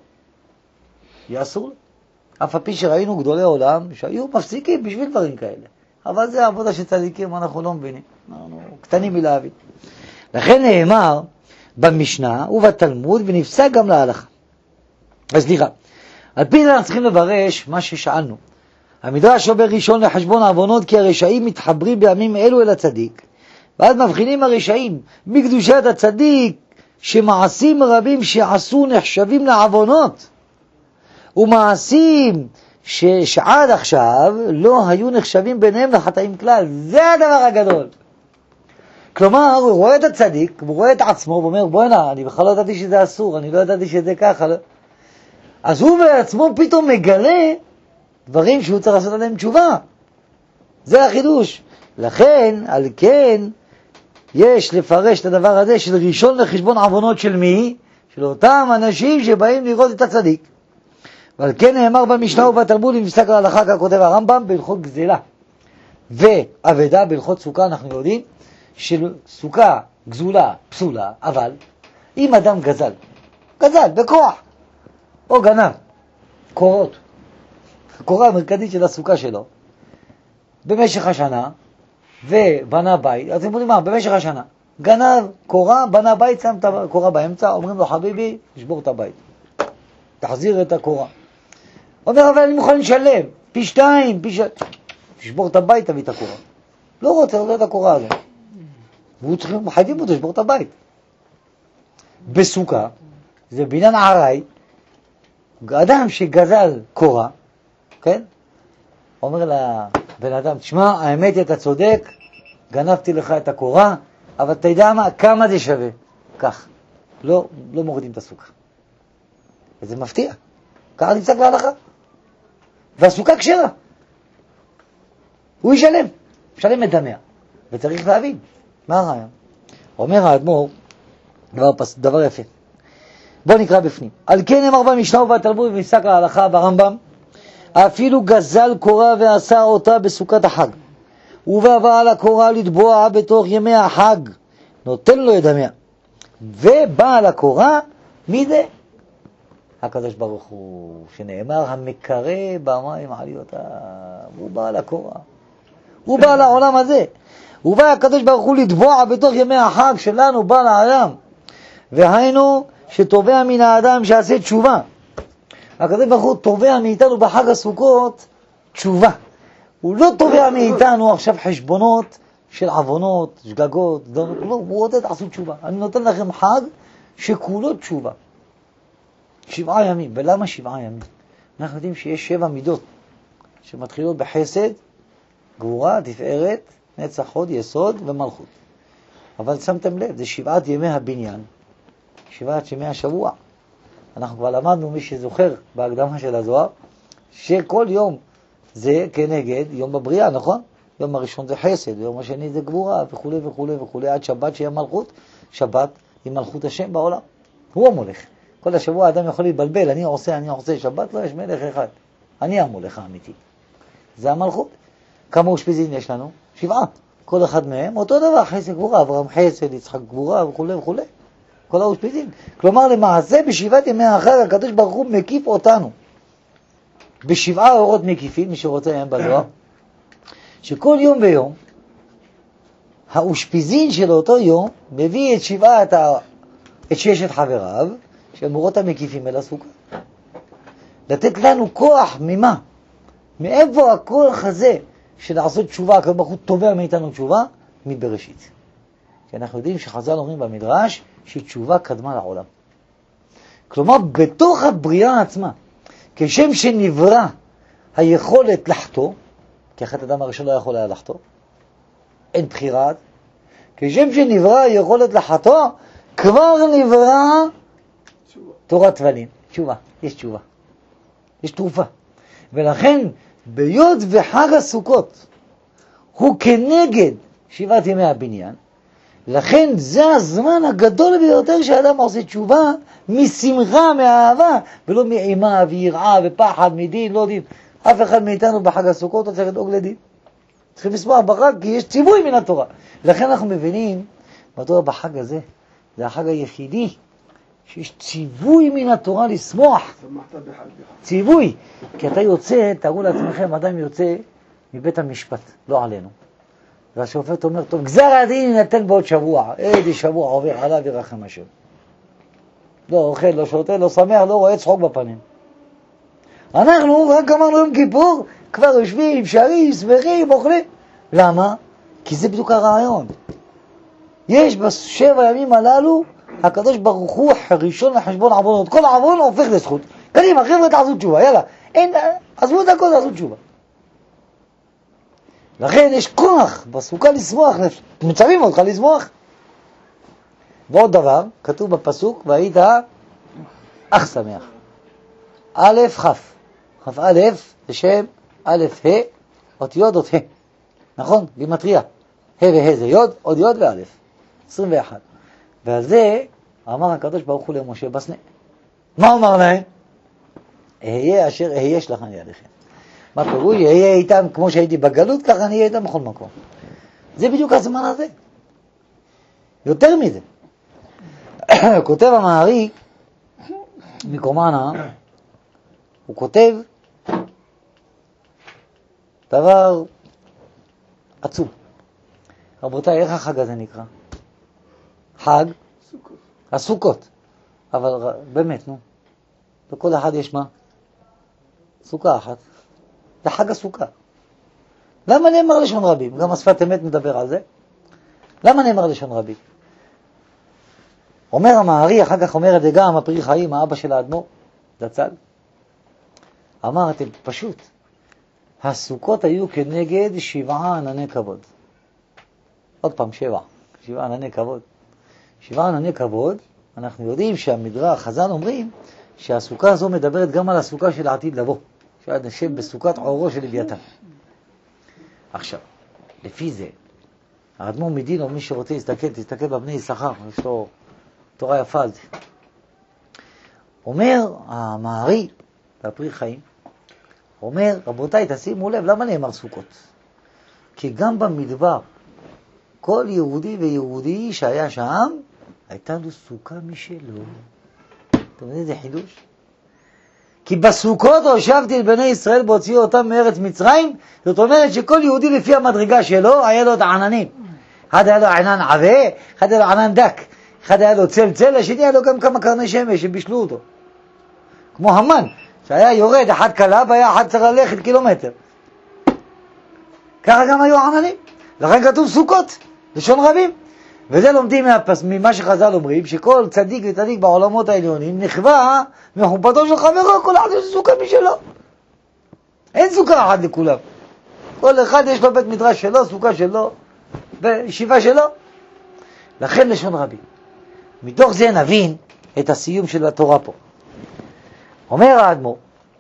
A: יעשו. אף הפי שראינו גדולי עולם שהיו מפסיקים בשביל דברים כאלה. אבל זה העבודה של צדיקים, אנחנו לא מבינים. אנחנו קטנים מלהבין. לכן נאמר במשנה ובתלמוד ונפסק גם להלכה. אז סליחה, על פי זה אנחנו צריכים לברש מה ששאלנו. המדרש אומר ראשון לחשבון העוונות, כי הרשעים מתחברים בימים אלו אל הצדיק, ואז מבחינים הרשעים בקדושת הצדיק, שמעשים רבים שעשו נחשבים לעוונות, ומעשים ש... שעד עכשיו לא היו נחשבים ביניהם לחטאים כלל. זה הדבר הגדול. כלומר, הוא רואה את הצדיק, הוא רואה את עצמו, ואומר, בואי נה, אני בכלל לא ידעתי שזה אסור, אני לא ידעתי שזה ככה. לא. אז הוא בעצמו פתאום מגלה דברים שהוא צריך לעשות עליהם תשובה. זה החידוש. לכן, על כן, יש לפרש את הדבר הזה של ראשון לחשבון עוונות של מי? של אותם אנשים שבאים לראות את הצדיק. ועל כן נאמר במשנה ובתלמוד, אם נסתכל על ההלכה ככותב הרמב"ם, בהלכות גזלה ואבדה, בהלכות סוכה אנחנו יודעים של סוכה גזולה פסולה, אבל אם אדם גזל, גזל בכוח, או גנב קורות, הקורה המרכזית של הסוכה שלו, במשך השנה, ובנה בית, אז אתם יודעים מה, במשך השנה, גנב קורה, בנה בית, שם את הקורה באמצע, אומרים לו, חביבי, תשבור את הבית, תחזיר את הקורה. אומר, אבל אני מוכן לשלם, פי שתיים, פי שתיים, תשבור את הבית, תביא את הקורה. לא רוצה, לא את הקורה הזאת. והוא צריכים, חייבים אותו, תשבור את הבית. בסוכה, זה בעניין ערי, אדם שגזל קורה, כן? אומר לבן אדם, תשמע, האמת היא, אתה צודק, גנבתי לך את הקורה, אבל אתה יודע מה, כמה זה שווה? כך. לא, לא מורידים את הסוכה. וזה מפתיע. ככה נפסק להלכה. והסוכה כשרה. הוא ישלם. ישלם את דמיה. וצריך להבין. מה הרעיון? אומר האדמו"ר, דבר, דבר יפה. בוא נקרא בפנים. על כן נאמר במשנה ובתלמוד ונפסק להלכה ברמב"ם, אפילו גזל קורה ועשה אותה בסוכת החג, ובא בעל הקורה לתבוע בתוך ימי החג, נותן לו את דמיה. ובעל הקורה, מי זה? הקדוש ברוך הוא, שנאמר, המקרא במים עליותיו, הוא בעל הקורה, הוא בעל העולם הזה. ובא הקדוש ברוך הוא לתבוע בתוך ימי החג שלנו, בעל העולם, והיינו שתובע מן האדם שעשה תשובה. הקדוש ברוך הוא תובע מאיתנו בחג הסוכות תשובה. הוא לא תובע מאיתנו עכשיו חשבונות של עוונות, שגגות, דונות, לא, הוא רוצה תעשו תשובה. אני נותן לכם חג שכולו תשובה. שבעה ימים. ולמה שבעה ימים? אנחנו יודעים שיש שבע מידות שמתחילות בחסד, גבורה, תפארת, נצח חוד, יסוד ומלכות. אבל שמתם לב, זה שבעת ימי הבניין, שבעת ימי השבוע. אנחנו כבר למדנו, מי שזוכר בהקדמה של הזוהר, שכל יום זה כנגד יום בבריאה, נכון? יום הראשון זה חסד, יום השני זה גבורה וכו' וכו' וכו', עד שבת שיהיה מלכות. שבת היא מלכות השם בעולם, הוא המולך. כל השבוע האדם יכול להתבלבל, אני עושה, אני עושה, שבת לא, יש מלך אחד, אני המולך האמיתי, זה המלכות. כמה אושפיזין יש לנו? שבעה. כל אחד מהם אותו דבר, חסד גבורה, אברהם חסד, יצחק גבורה וכו' וכו', כל האושפיזין. כלומר, למעשה בשבעת ימי החג הקדוש ברוך הוא מקיף אותנו בשבעה אורות מקיפים, מי שרוצה להם בזוהר, שכל יום ויום האושפיזין של אותו יום מביא את שבעת ה... את ששת חבריו שהם אורות המקיפים אל הסוכה, לתת לנו כוח. ממה? מאיפה הכוח הזה של לעשות תשובה? הקדוש ברוך הוא תובע מאיתנו תשובה מבראשית, כי אנחנו יודעים שחז"ל אומרים במדרש שתשובה קדמה לעולם. כלומר, בתוך הבריאה עצמה, כשם שנברא היכולת לחטוא, כי אחת אדם הראשון לא יכול היה לחטוא, אין בחירה, כשם שנברא היכולת לחטוא, כבר נברא תורת תבלין, תשובה, יש תשובה, יש תרופה. ולכן ביות וחג הסוכות הוא כנגד שבעת ימי הבניין, לכן זה הזמן הגדול ביותר שהאדם עושה תשובה משמחה, מאהבה, ולא מאימה ויראה ופחד מדין, לא דין. אף אחד מאיתנו בחג הסוכות לא צריך לדאוג לדין, צריכים לשמוח בחג, כי יש ציווי מן התורה. לכן אנחנו מבינים מדוע בחג הזה זה החג היחידי שיש ציווי מן התורה לשמוח. ציווי, כי אתה יוצא, תראו לעצמכם, אדם יוצא מבית המשפט, לא עלינו, והשופט אומר, טוב, גזר הדין ינתן בעוד שבוע, איזה שבוע עובר עליו ירחם השם. לא אוכל, לא שותה, לא שמח, לא רואה צחוק בפנים. אנחנו רק אמרנו יום כיפור, כבר יושבים, שרים, שמחים, אוכלים. למה? כי זה בדיוק הרעיון. יש בשבע ימים הללו, הקדוש ברוך הוא ראשון לחשבון עוונות. כל עוון הופך לזכות. קדימה, חבר'ה, תעשו תשובה, יאללה. אין, עזבו את הכל, תעשו תשובה. לכן יש כוח בסוכה לשמוח, מצווים אותך לשמוח. ועוד דבר, כתוב בפסוק, והיית אך שמח. א' כף. כף א' זה שם א' ה', אותיות עוד ה'. נכון? גימטריה. ה' וה' זה יוד, עוד יוד וא'. עשרים ואחת. ועל זה אמר הקדוש ברוך הוא למשה בסנה. מה אומר להם? אהיה אשר אהיה שלחני עליכם. מה פירוש? אהיה איתם כמו שהייתי בגלות, ככה אני אהיה איתם בכל מקום. זה בדיוק הזמן הזה. יותר מזה. כותב המעריק מקומנה, הוא כותב דבר עצום. רבותיי, איך החג הזה נקרא? חג
D: סוכות.
A: הסוכות. אבל באמת, נו. בכל אחד יש מה? סוכה אחת. זה חג הסוכה. למה נאמר לשון רבים? גם השפת אמת מדבר על זה. למה נאמר לשון רבים? אומר המערי, אחר כך אומר את זה גם הפרי חיים, האבא של האדמו"ר, זצ"ל. אמרתם פשוט, הסוכות היו כנגד שבעה ענני כבוד. עוד פעם, שבע. שבעה ענני כבוד. שבעה ענני כבוד, אנחנו יודעים שהמדרש, חז"ל אומרים, שהסוכה הזו מדברת גם על הסוכה של העתיד לבוא. שעד נשב בסוכת עורו של לוויתן. עכשיו, לפי זה, האדמו"ר מדין, או מי שרוצה להסתכל, תסתכל בבני יששכר, יש לו תורה יפה על זה. אומר המערי, בפרי חיים, אומר, רבותיי, תשימו לב, למה נאמר סוכות? כי גם במדבר, כל יהודי ויהודי שהיה שם, הייתה לו סוכה משלו. אתם יודעים איזה חידוש? כי בסוכות הושבתי את בני ישראל בהוציאו אותם מארץ מצרים, זאת אומרת שכל יהודי לפי המדרגה שלו, היה לו את העננים. אחד היה לו ענן עבה, אחד היה לו ענן דק, אחד היה לו צל צל, השני היה לו גם כמה קרני שמש שבישלו אותו. כמו המן, שהיה יורד, אחד קלה, והיה אחד צריך ללכת קילומטר. ככה גם היו עננים. לכן כתוב סוכות, לשון רבים. וזה לומדים מהפס, ממה שחז"ל אומרים, שכל צדיק וצדיק בעולמות העליונים נכווה מחופתו של חברו, כל אחד יש סוכה משלו. אין סוכה אחת לכולם. כל אחד יש לו בית מדרש שלו, סוכה שלו, וישיבה שלו. לכן לשון רבים. מתוך זה נבין את הסיום של התורה פה. אומר האדמו"ר,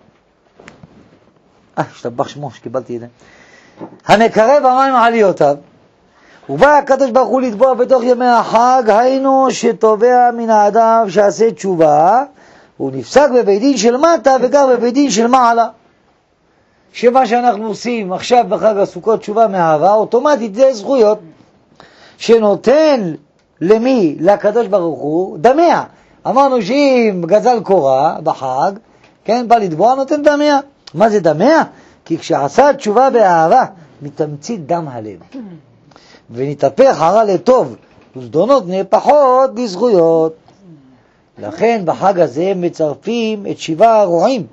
A: אה, השתבח שמו שקיבלתי את זה. המקרב המים עליותיו, ובא הקדוש ברוך הוא לתבוע בתוך ימי החג, היינו שתובע מן האדם שעשה תשובה, הוא נפסק בבית דין של מטה וגם בבית דין של מעלה. שמה שאנחנו עושים עכשיו בחג הסוכות תשובה מאהבה, אוטומטית זה זכויות שנותן למי? לקדוש ברוך הוא דמיה. אמרנו שאם גזל קורה בחג, כן, בא לתבוע, נותן דמיה. מה זה דמיה? כי כשעשה תשובה באהבה, מתמצית דם הלב. ונתהפך הרע לטוב, וזדונות נהפכות לזכויות. לכן בחג הזה מצרפים את שבעה הרועים,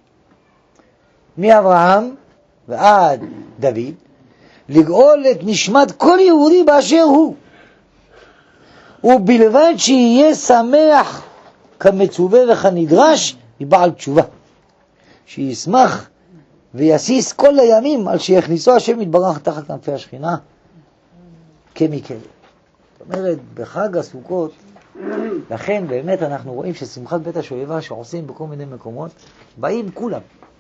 A: מאברהם ועד דוד, לגאול את נשמת כל יהודי באשר הוא, ובלבד שיהיה שמח כמצווה וכנדרש מבעל תשובה, שישמח ויסיס כל הימים על שיכניסו השם יתברך תחת כנפי השכינה כמקרה. זאת אומרת, בחג הסוכות, לכן באמת אנחנו רואים ששמחת בית השואבה שעושים בכל מיני מקומות, באים כולם.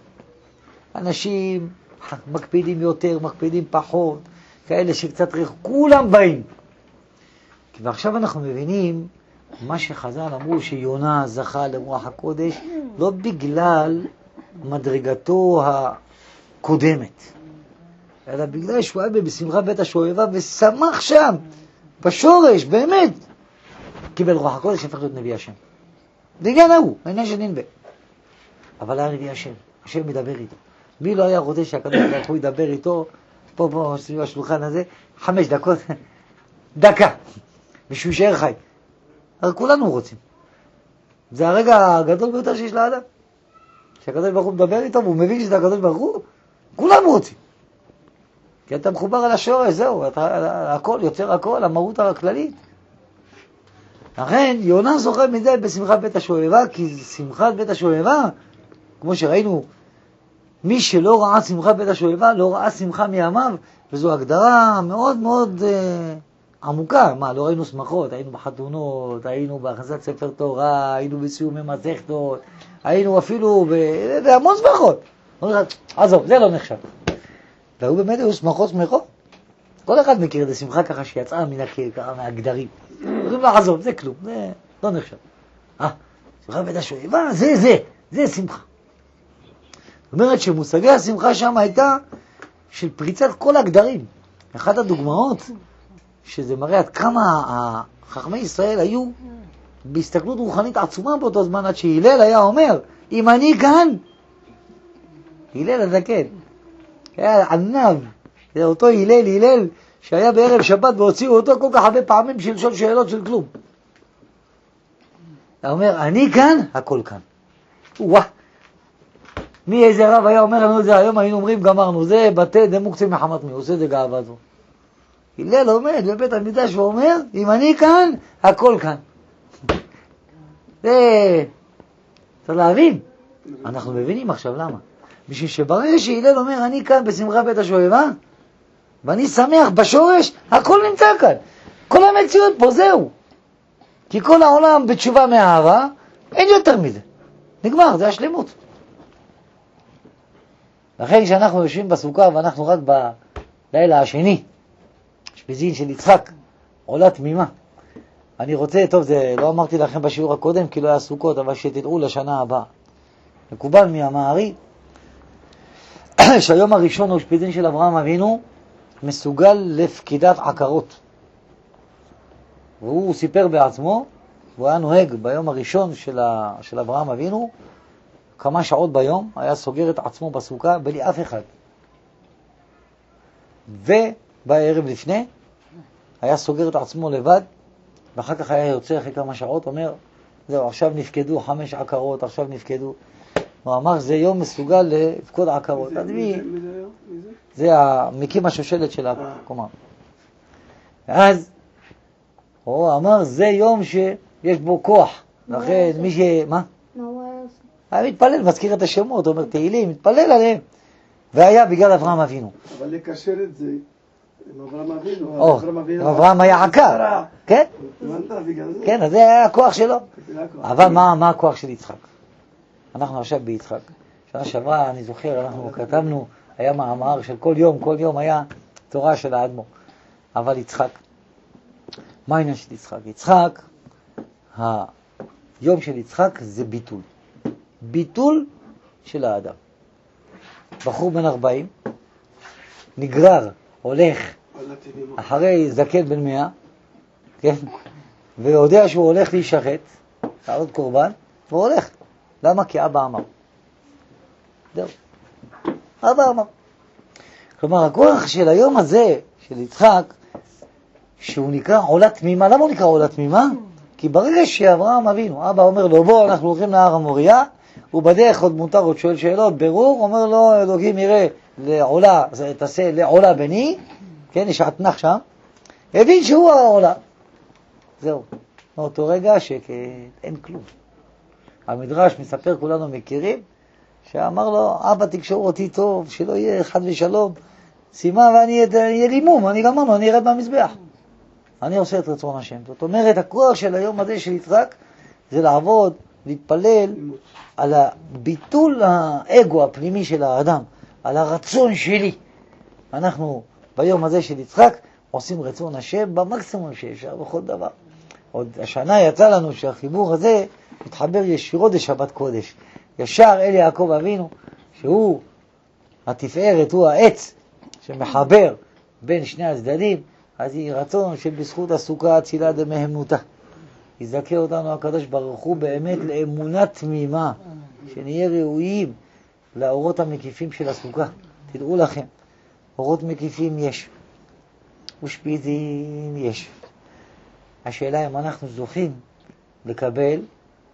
A: אנשים מקפידים יותר, מקפידים פחות, כאלה שקצת ריח, כולם באים. ועכשיו אנחנו מבינים מה שחז"ל אמרו, שיונה זכה לרוח הקודש, לא בגלל מדרגתו הקודמת, אלא בגלל שהוא היה בשמחת בית השואבה ושמח שם, בשורש, באמת. קיבל רוח הקודש, הפך להיות נביא השם. זה עניין ההוא, העניין של ננבא. אבל היה נביא השם, השם מדבר איתו. מי לא היה רוצה שהקדוש ברוך הוא ידבר איתו, פה פה סביב השולחן הזה, חמש דקות, דקה, ושהוא יישאר חי. הרי כולנו רוצים. זה הרגע הגדול ביותר שיש לאדם. שהקדוש ברוך הוא מדבר איתו, והוא מבין שזה הקדוש ברוך הוא, כולם רוצים. כי אתה מחובר על השורש, זהו, אתה, הכל, יוצר הכל, המהות הכללית. לכן, יונה זוכה מזה בשמחת בית השואבה, כי שמחת בית השואבה, כמו שראינו, מי שלא ראה שמחת בית השואבה, לא ראה שמחה מימיו, וזו הגדרה מאוד מאוד אה, עמוקה. מה, לא ראינו שמחות, היינו בחתונות, היינו בהכנסת ספר תורה, היינו בסיומי מסכתות, היינו אפילו בהמון שמחות. עזוב, זה לא נחשב. והוא באמת היו שמחות שמחות. כל אחד מכיר את השמחה ככה שיצאה מן הככה, מהגדרים. אומרים לו, עזוב, זה כלום, זה לא נחשב. אה, שמחה בית השואבה, זה, זה, זה שמחה. זאת אומרת שמושגי השמחה שם הייתה של פריצת כל הגדרים. אחת הדוגמאות, שזה מראה עד כמה חכמי ישראל היו בהסתכלות רוחנית עצומה באותו זמן, עד שהילל היה אומר, אם אני כאן, הילל הזקן, היה ענב, זה אותו הילל, הילל, שהיה בערב שבת והוציאו אותו כל כך הרבה פעמים בשביל לשאול שאלות של כלום. הוא אומר, אני כאן, הכל כאן. וואה. מי איזה רב היה אומר לנו את זה היום, היינו אומרים, גמרנו, זה בתי דמוקציה מחמת מי, הוא עושה את זה גאווה זו. הלל עומד בבית המקדש ואומר, אם אני כאן, הכל כאן. זה... צריך להבין. אנחנו מבינים עכשיו למה. בשביל שברגע שהלל אומר, אני כאן בשמחה בית השואבה, ואני שמח בשורש, הכל נמצא כאן. כל המציאות פה זהו. כי כל העולם בתשובה מאהבה, אין יותר מזה. נגמר, זה השלמות. לכן כשאנחנו יושבים בסוכה ואנחנו רק בלילה השני, שפיזין של יצחק, עולה תמימה. אני רוצה, טוב, זה לא אמרתי לכם בשיעור הקודם, כי לא היה סוכות, אבל שתדעו לשנה הבאה. מקובל מהמערי, שהיום הראשון הוא שפיזין של אברהם אבינו, מסוגל לפקידת עקרות. והוא סיפר בעצמו, הוא היה נוהג ביום הראשון של, ה... של אברהם אבינו, כמה שעות ביום, היה סוגר את עצמו בסוכה בלי אף אחד. ובערב לפני, היה סוגר את עצמו לבד, ואחר כך היה יוצא אחרי כמה שעות, אומר, זהו, עכשיו נפקדו חמש עקרות, עכשיו נפקדו. הוא אמר, זה יום מסוגל לפקוד עקרות.
D: מי זה,
A: מי,
D: מי זה, מי זה, מי זה?
A: זה המקים השושלת של הקומה. ואז הוא אמר, זה יום שיש בו כוח. לכן מי ש... מה?
E: מה הוא היה עושה?
A: היה מתפלל, מזכיר את השמות, אומר תהילים, מתפלל עליהם. והיה בגלל אברהם אבינו.
D: אבל לקשר את זה עם אברהם אבינו.
A: או, אברהם היה עקר. כן?
D: הבנת בגלל זה?
A: כן, אז זה היה הכוח שלו.
D: זה הכוח.
A: אבל מה, מה הכוח של יצחק? אנחנו עכשיו ביצחק. שנה שעברה, אני זוכר, אנחנו כתבנו, היה מאמר של כל יום, כל יום היה תורה של האדמו. אבל יצחק, מה העניין של יצחק? יצחק, היום של יצחק זה ביטול. ביטול של האדם. בחור בן ארבעים, נגרר, הולך, אחרי זקן בן מאה, כן? ויודע שהוא הולך להישחט, לעלות קורבן, והוא הולך. למה? כי אבא אמר. זהו. אבא אמר. כלומר, הכוח של היום הזה, של יצחק, שהוא נקרא עולה תמימה. למה הוא נקרא עולה תמימה? כי ברגע שאברהם אבינו, אבא אומר לו, בוא, אנחנו הולכים להר המוריה, הוא בדרך עוד מותר, עוד שואל שאלות, ברור, אומר לו, אלוהים יראה לעולה, תעשה לעולה בני, כן, יש עתנך שם, הבין שהוא העולה. זהו. מאותו רגע שאין כלום. המדרש מספר, כולנו מכירים, שאמר לו, אבא תקשור אותי טוב, שלא יהיה חד ושלום, שימה ואני אהיה לימום, אני גמרנו, אני ארד מהמזבח. אני עושה את רצון השם. זאת אומרת, הכוח של היום הזה של יצחק, זה לעבוד, להתפלל על הביטול האגו הפנימי של האדם, על הרצון שלי. אנחנו ביום הזה של יצחק עושים רצון השם במקסימום שאפשר בכל דבר. עוד השנה יצא לנו שהחיבור הזה מתחבר ישירות לשבת קודש. ישר אל יעקב אבינו, שהוא התפארת, הוא העץ שמחבר בין שני הצדדים, אז היא רצון שבזכות הסוכה הצילה דמהמנותה. יזכה אותנו הקדוש ברוך הוא באמת לאמונה תמימה, שנהיה ראויים לאורות המקיפים של הסוכה. תדעו לכם, אורות מקיפים יש, ושפיזים יש. השאלה אם אנחנו זוכים לקבל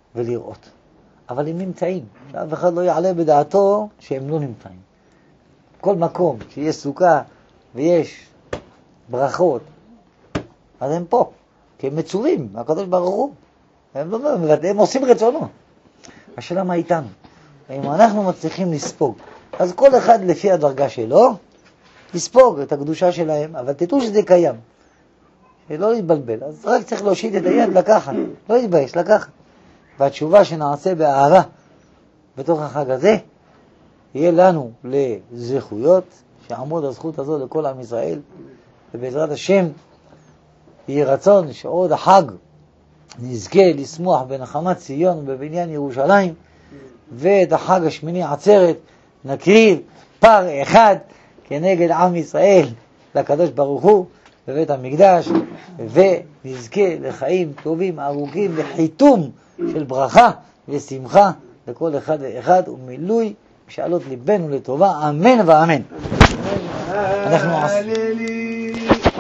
A: ולראות. אבל הם נמצאים, אף אחד לא יעלה בדעתו שהם לא נמצאים. כל מקום שיש סוכה ויש ברכות, אז הם פה, כי הם מצורים, הקדוש ברוך הוא. הם, לא, הם עושים רצונו. השאלה מה איתנו? אם אנחנו מצליחים לספוג, אז כל אחד לפי הדרגה שלו, לספוג את הקדושה שלהם, אבל תדעו שזה קיים. שלא להתבלבל. אז רק צריך להושיט את היד לקחת, לא להתבייש, לקחת. והתשובה שנעשה באהבה בתוך החג הזה, יהיה לנו לזכויות, שעמוד הזכות הזו לכל עם ישראל, ובעזרת השם יהיה רצון שעוד החג נזכה לשמוח בנחמת ציון ובבניין ירושלים, ואת החג השמיני עצרת נקריב פר אחד כנגד עם ישראל לקדוש ברוך הוא בבית המקדש, ונזכה לחיים טובים ארוכים וחיתום של ברכה ושמחה לכל אחד ואחד ומילוי משאלות ליבנו לטובה, אמן ואמן. אנחנו
D: הללי,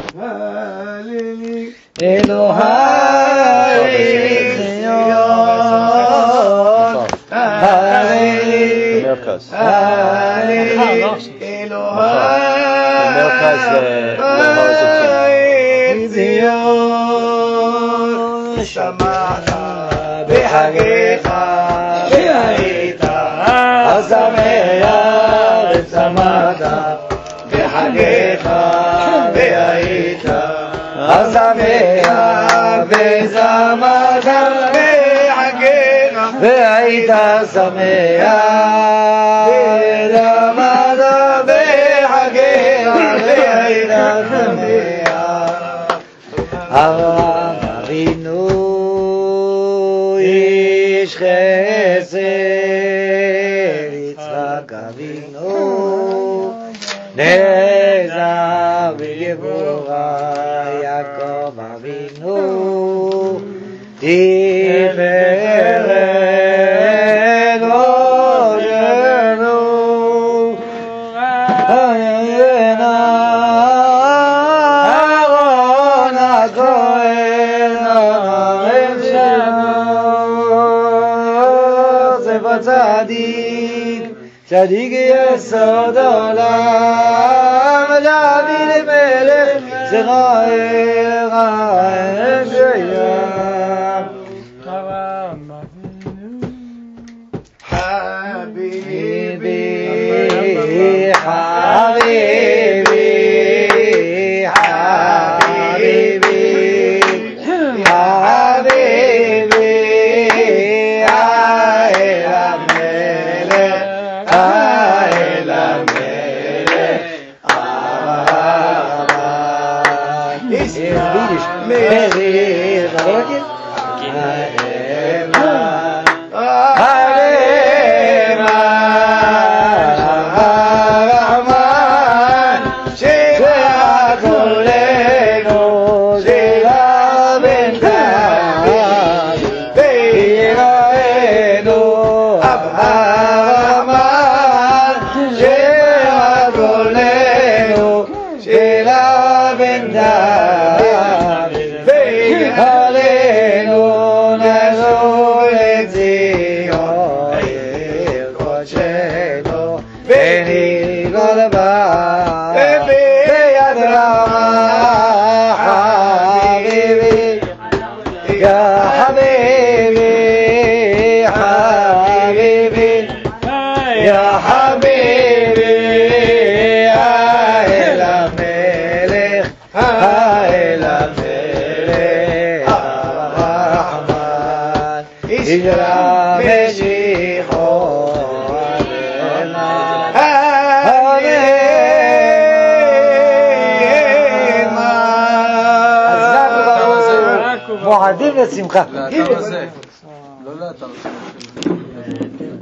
D: הללי,
A: אלוהי ציון, הללי,
C: במרכז.
A: הללי,
C: במרכז
A: אלוהי ציון, שמעת בחגיך והיית השמח ושמעת בחגיך והיית השמח ושמעת בחגיך והיית שמח ושמעת בחגיך והיית שמח. אברהם אבינו איש חסד, יצחק אבינו נעזר בגבורה, יעקב אבינו תפארת ראשנו, אהרון הכהן הרב שלנו, צדיק, צדיק יסוד עולם, דוד מלך זרעי רעם שיים. חביבי, חביבי, חביבי, חביבי, האל המלך, האל המלך, אמן. ידיש, מריח, האמן, האמן, שירה כולנו, שירה בינתיים, ויראינו אב הרמן, שירה כולנו, שירה בינתיים, ויראינו נשוב לציון, עיר קודשנו, ונגאל בה, ביד רמה, חביבי, יא חביבי, חביבי, יא חביבי, האל המלך, האל המלך, הרחמן, יגרע משיחו, מועדים לשמחה.
B: לא לאתר של...